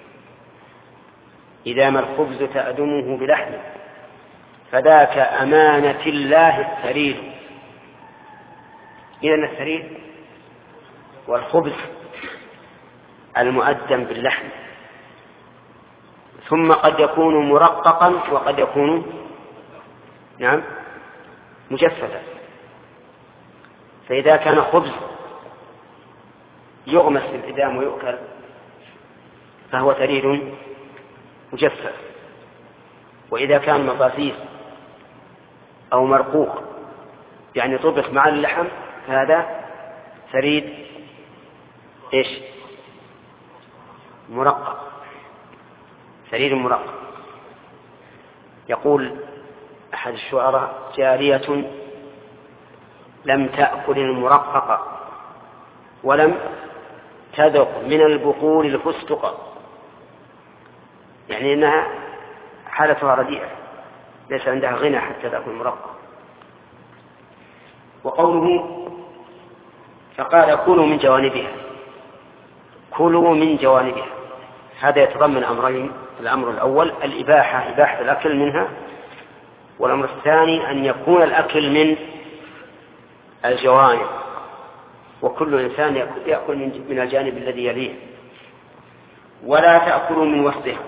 إذا ما الخبز تأدمه بلحم فذاك أمانة الله الثريد. إذن الثريد والخبز المؤدم باللحم، ثم قد يكون مرققا وقد يكون نعم مجففا. فإذا كان خبز يغمس في الإدام ويؤكل فهو ثريد مجفف، وإذا كان مطاطيس أو مرقوق يعني طبخ مع اللحم فهذا ثريد إيش مرقق، ثريد مرقق. يقول أحد الشعراء جارية لم تأكل المرقق ولم تذق من البخور الفستق، يعني أنها حالتها رديئة ليس عندها غنى حتى تأكل مرقة. وقوله فقال كلوا من جوانبها، كلوا من جوانبها، هذا يتضمن أمرين. الأمر الأول الإباحة، إباحة الأكل منها، والأمر الثاني أن يكون الأكل من الجوانب، وكل إنسان يأكل من الجانب الذي يليه. ولا تأكلوا من وسطها،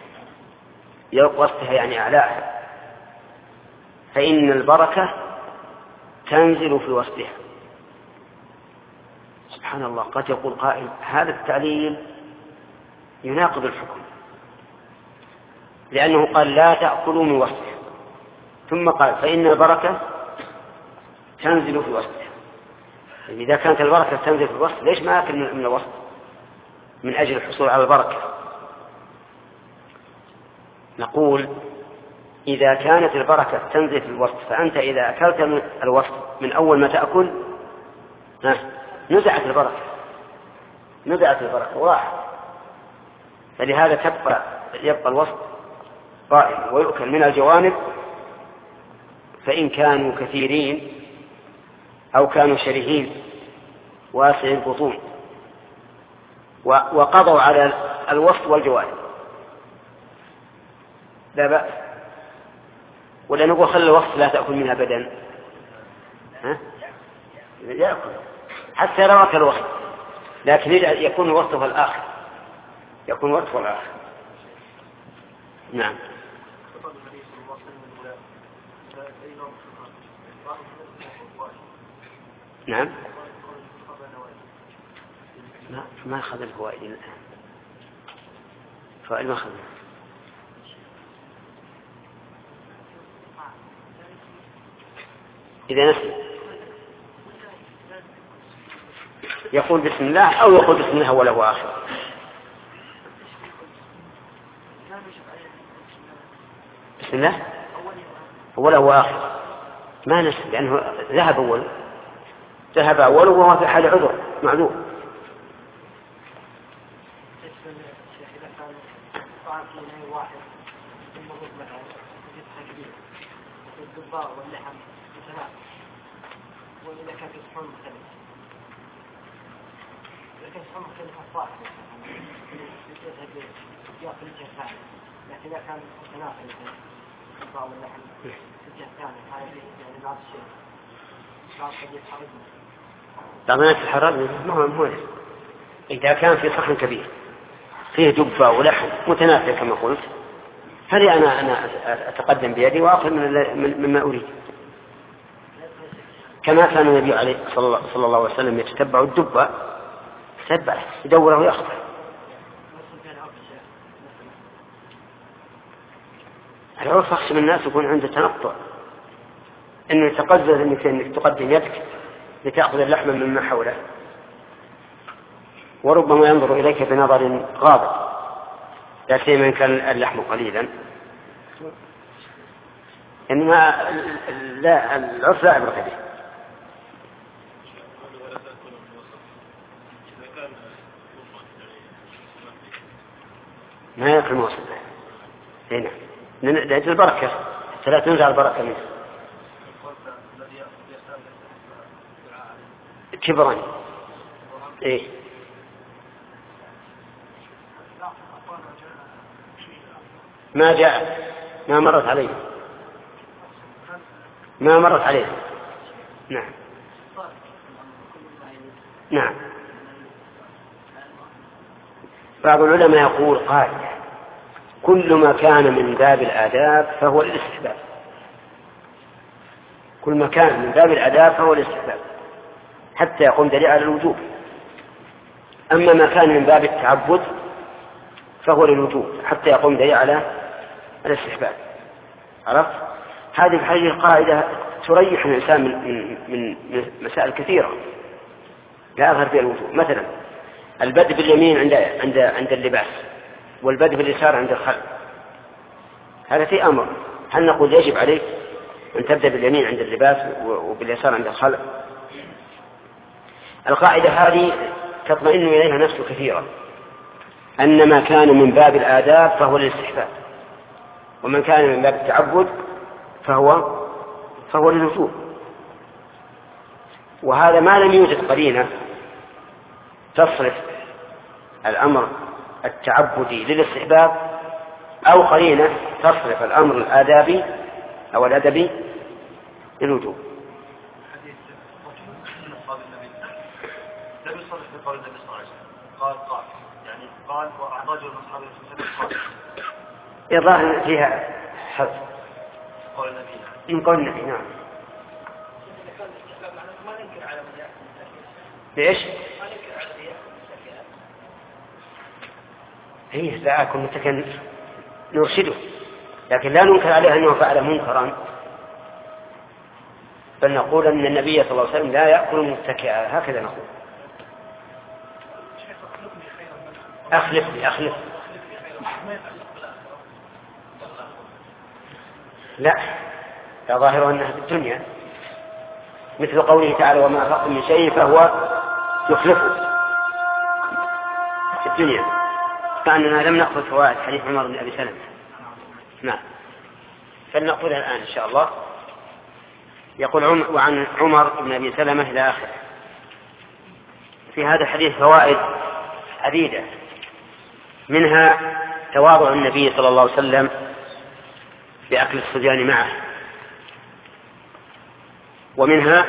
وسطها يعني أعلاها، فإن البركة تنزل في وسطها. سبحان الله، قد يقول قائل هذا التعليل يناقض الحكم، لأنه قال لا تأكلوا من وسطها ثم قال فإن البركة تنزل في وسطها. إذا كانت البركة تنزل في الوسط ليش ما أكل من الوسط من أجل الحصول على البركة؟ نقول إذا كانت البركة تنزل في الوسط فأنت إذا أكلت من الوسط من أول ما تأكل نزعت البركة، نزعت البركة وراحت، فلهذا تبقى يبقى الوسط قائم ويؤكل من الجوانب، فإن كانوا كثيرين أو كانوا شرهين واسع البطون وقضوا على الوسط والجوانب لا بأس. ولا نقول خلي الوسط لا تأكل منها أبدا، ها؟ يأكل حتى لو أكل الوسط، لكن يكون وسطه الآخر، يكون وسطه الآخر. نعم. نعم. ما ما أخذ الفوائد الآن، فوائد ما أخذ. إذا نسي يقول بسم الله أو يقول بسم الله أوله وآخر. بسم الله أوله وآخر ما نسي، لأنه ذهب أول ذهب أوله وهو في حال عذر معذور. وإذا كان في صحون مختلفة، إذا كان صحون مختلفة صاحب يأكل الجهة الثانية، لكن إذا كان متناقل مثلا الضباء واللحم في الجهة الثانية هذا يعني بعض الشيء بعض قد يتحرجنا. بعض الناس يتحرجنا ما هو مهم. إذا كان في صحن كبير فيه دبة ولحم متناقل كما قلت، هل أنا أنا أتقدم بيدي وأخذ من مما أريد، كما كان النبي عليه صلى الله عليه وسلم يتتبع الدبة يتتبع يدوره ويأخذ. العرف أخشى من الناس يكون عنده تنطع، إنه يتقزز إنك تقدم يدك لتأخذ اللحم مما حوله، وربما ينظر إليك بنظر غاضب، لا سيما إن كان اللحم قليلا. إنما لا العرف لا عبرة به. ما يأكل موصل هنا لأجل البركة، فلا تنزع البركة منه كبرا. إيه ما جاء ما مرت عليه ما مرت عليه نعم نعم. بعض العلماء يقول قاعدة كل ما كان من باب الآداب فهو الاستحباب، كل ما كان من باب الآداب فهو الاستحباب حتى يقوم دليل على الوجوب. أما ما كان من باب التعبد فهو للوجوب حتى يقوم دليل على الاستحباب. عرفت؟ هذه الحاجة القاعدة تريح الإنسان من, من, من مسائل كثيرة لا أظهر فيها الوجوب. مثلا البدء باليمين عند عند عند اللباس، والبدء باليسار عند الخلق، هذا في أمر. هل نقول يجب عليك أن تبدأ باليمين عند اللباس وباليسار عند الخلق؟ القاعدة هذه تطمئن إليها نفسه كثيرا، أن ما كان من باب الآداب فهو للاستحباب، ومن كان من باب التعبد فهو فهو للوجوب. وهذا ما لم يوجد قرينة تصرف الأمر التعبدي للاستحباب أو قرينة تصرف الأمر الآدابي أو الأدبي للوجوب. لم يصرف بقول النبي صلى الله عليه وسلم، قال قال يعني قال ورجل من اصحاب الرسول قال إضافة فيها حذف قول النبي من قول النبي. نعم. ليش؟ هي لا أكون متكن نرشده، لكن لا ننكر عليه أنه فعل منكرا، بل نقول أن النبي صلى الله عليه وسلم لا يأكل متكئا، هكذا نقول. أخلف لي أخلف لا لا ظاهر أنها في الدنيا، مثل قوله تعالى وما أنفقتم من شيء فهو يخلفه في الدنيا، كأننا لم نأخذ فوائد حديث عمر بن أبي سلمة. نعم، فلنأخذها الآن إن شاء الله. يقول عم وعن عمر بن أبي سلمة إلى آخره. في هذا الحديث فوائد عديدة، منها تواضع النبي صلى الله عليه وسلم بأكل الصبيان معه، ومنها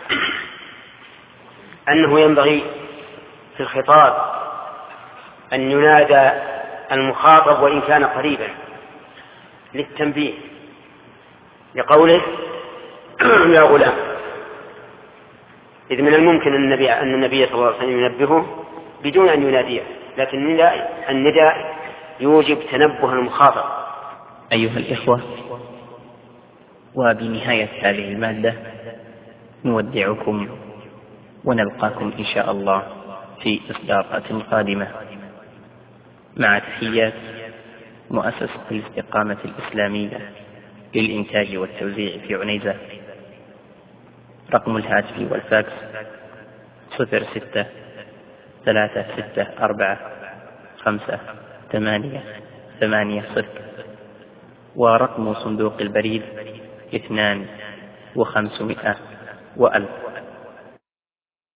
أنه ينبغي في الخطاب أن ينادى المخاطب وإن كان قريبا للتنبيه، لقوله يا غلام، إذ من الممكن النبي أن النبي صلى الله عليه وسلم ينبهه بدون أن يناديه، لكن النداء يوجب تنبه المخاطب. أيها الإخوة، وبنهاية هذه المادة نودعكم ونلقاكم إن شاء الله في إصدارات قادمة، مع تحيات مؤسسة الاستقامة الإسلامية للإنتاج والتوزيع في عنيزة. رقم الهاتف والفاكس صفر ستة ثلاثة ستة أربعة خمسة ثمانية ثمانية صفر، ورقم صندوق البريد اثنان وخمسمائة وألف.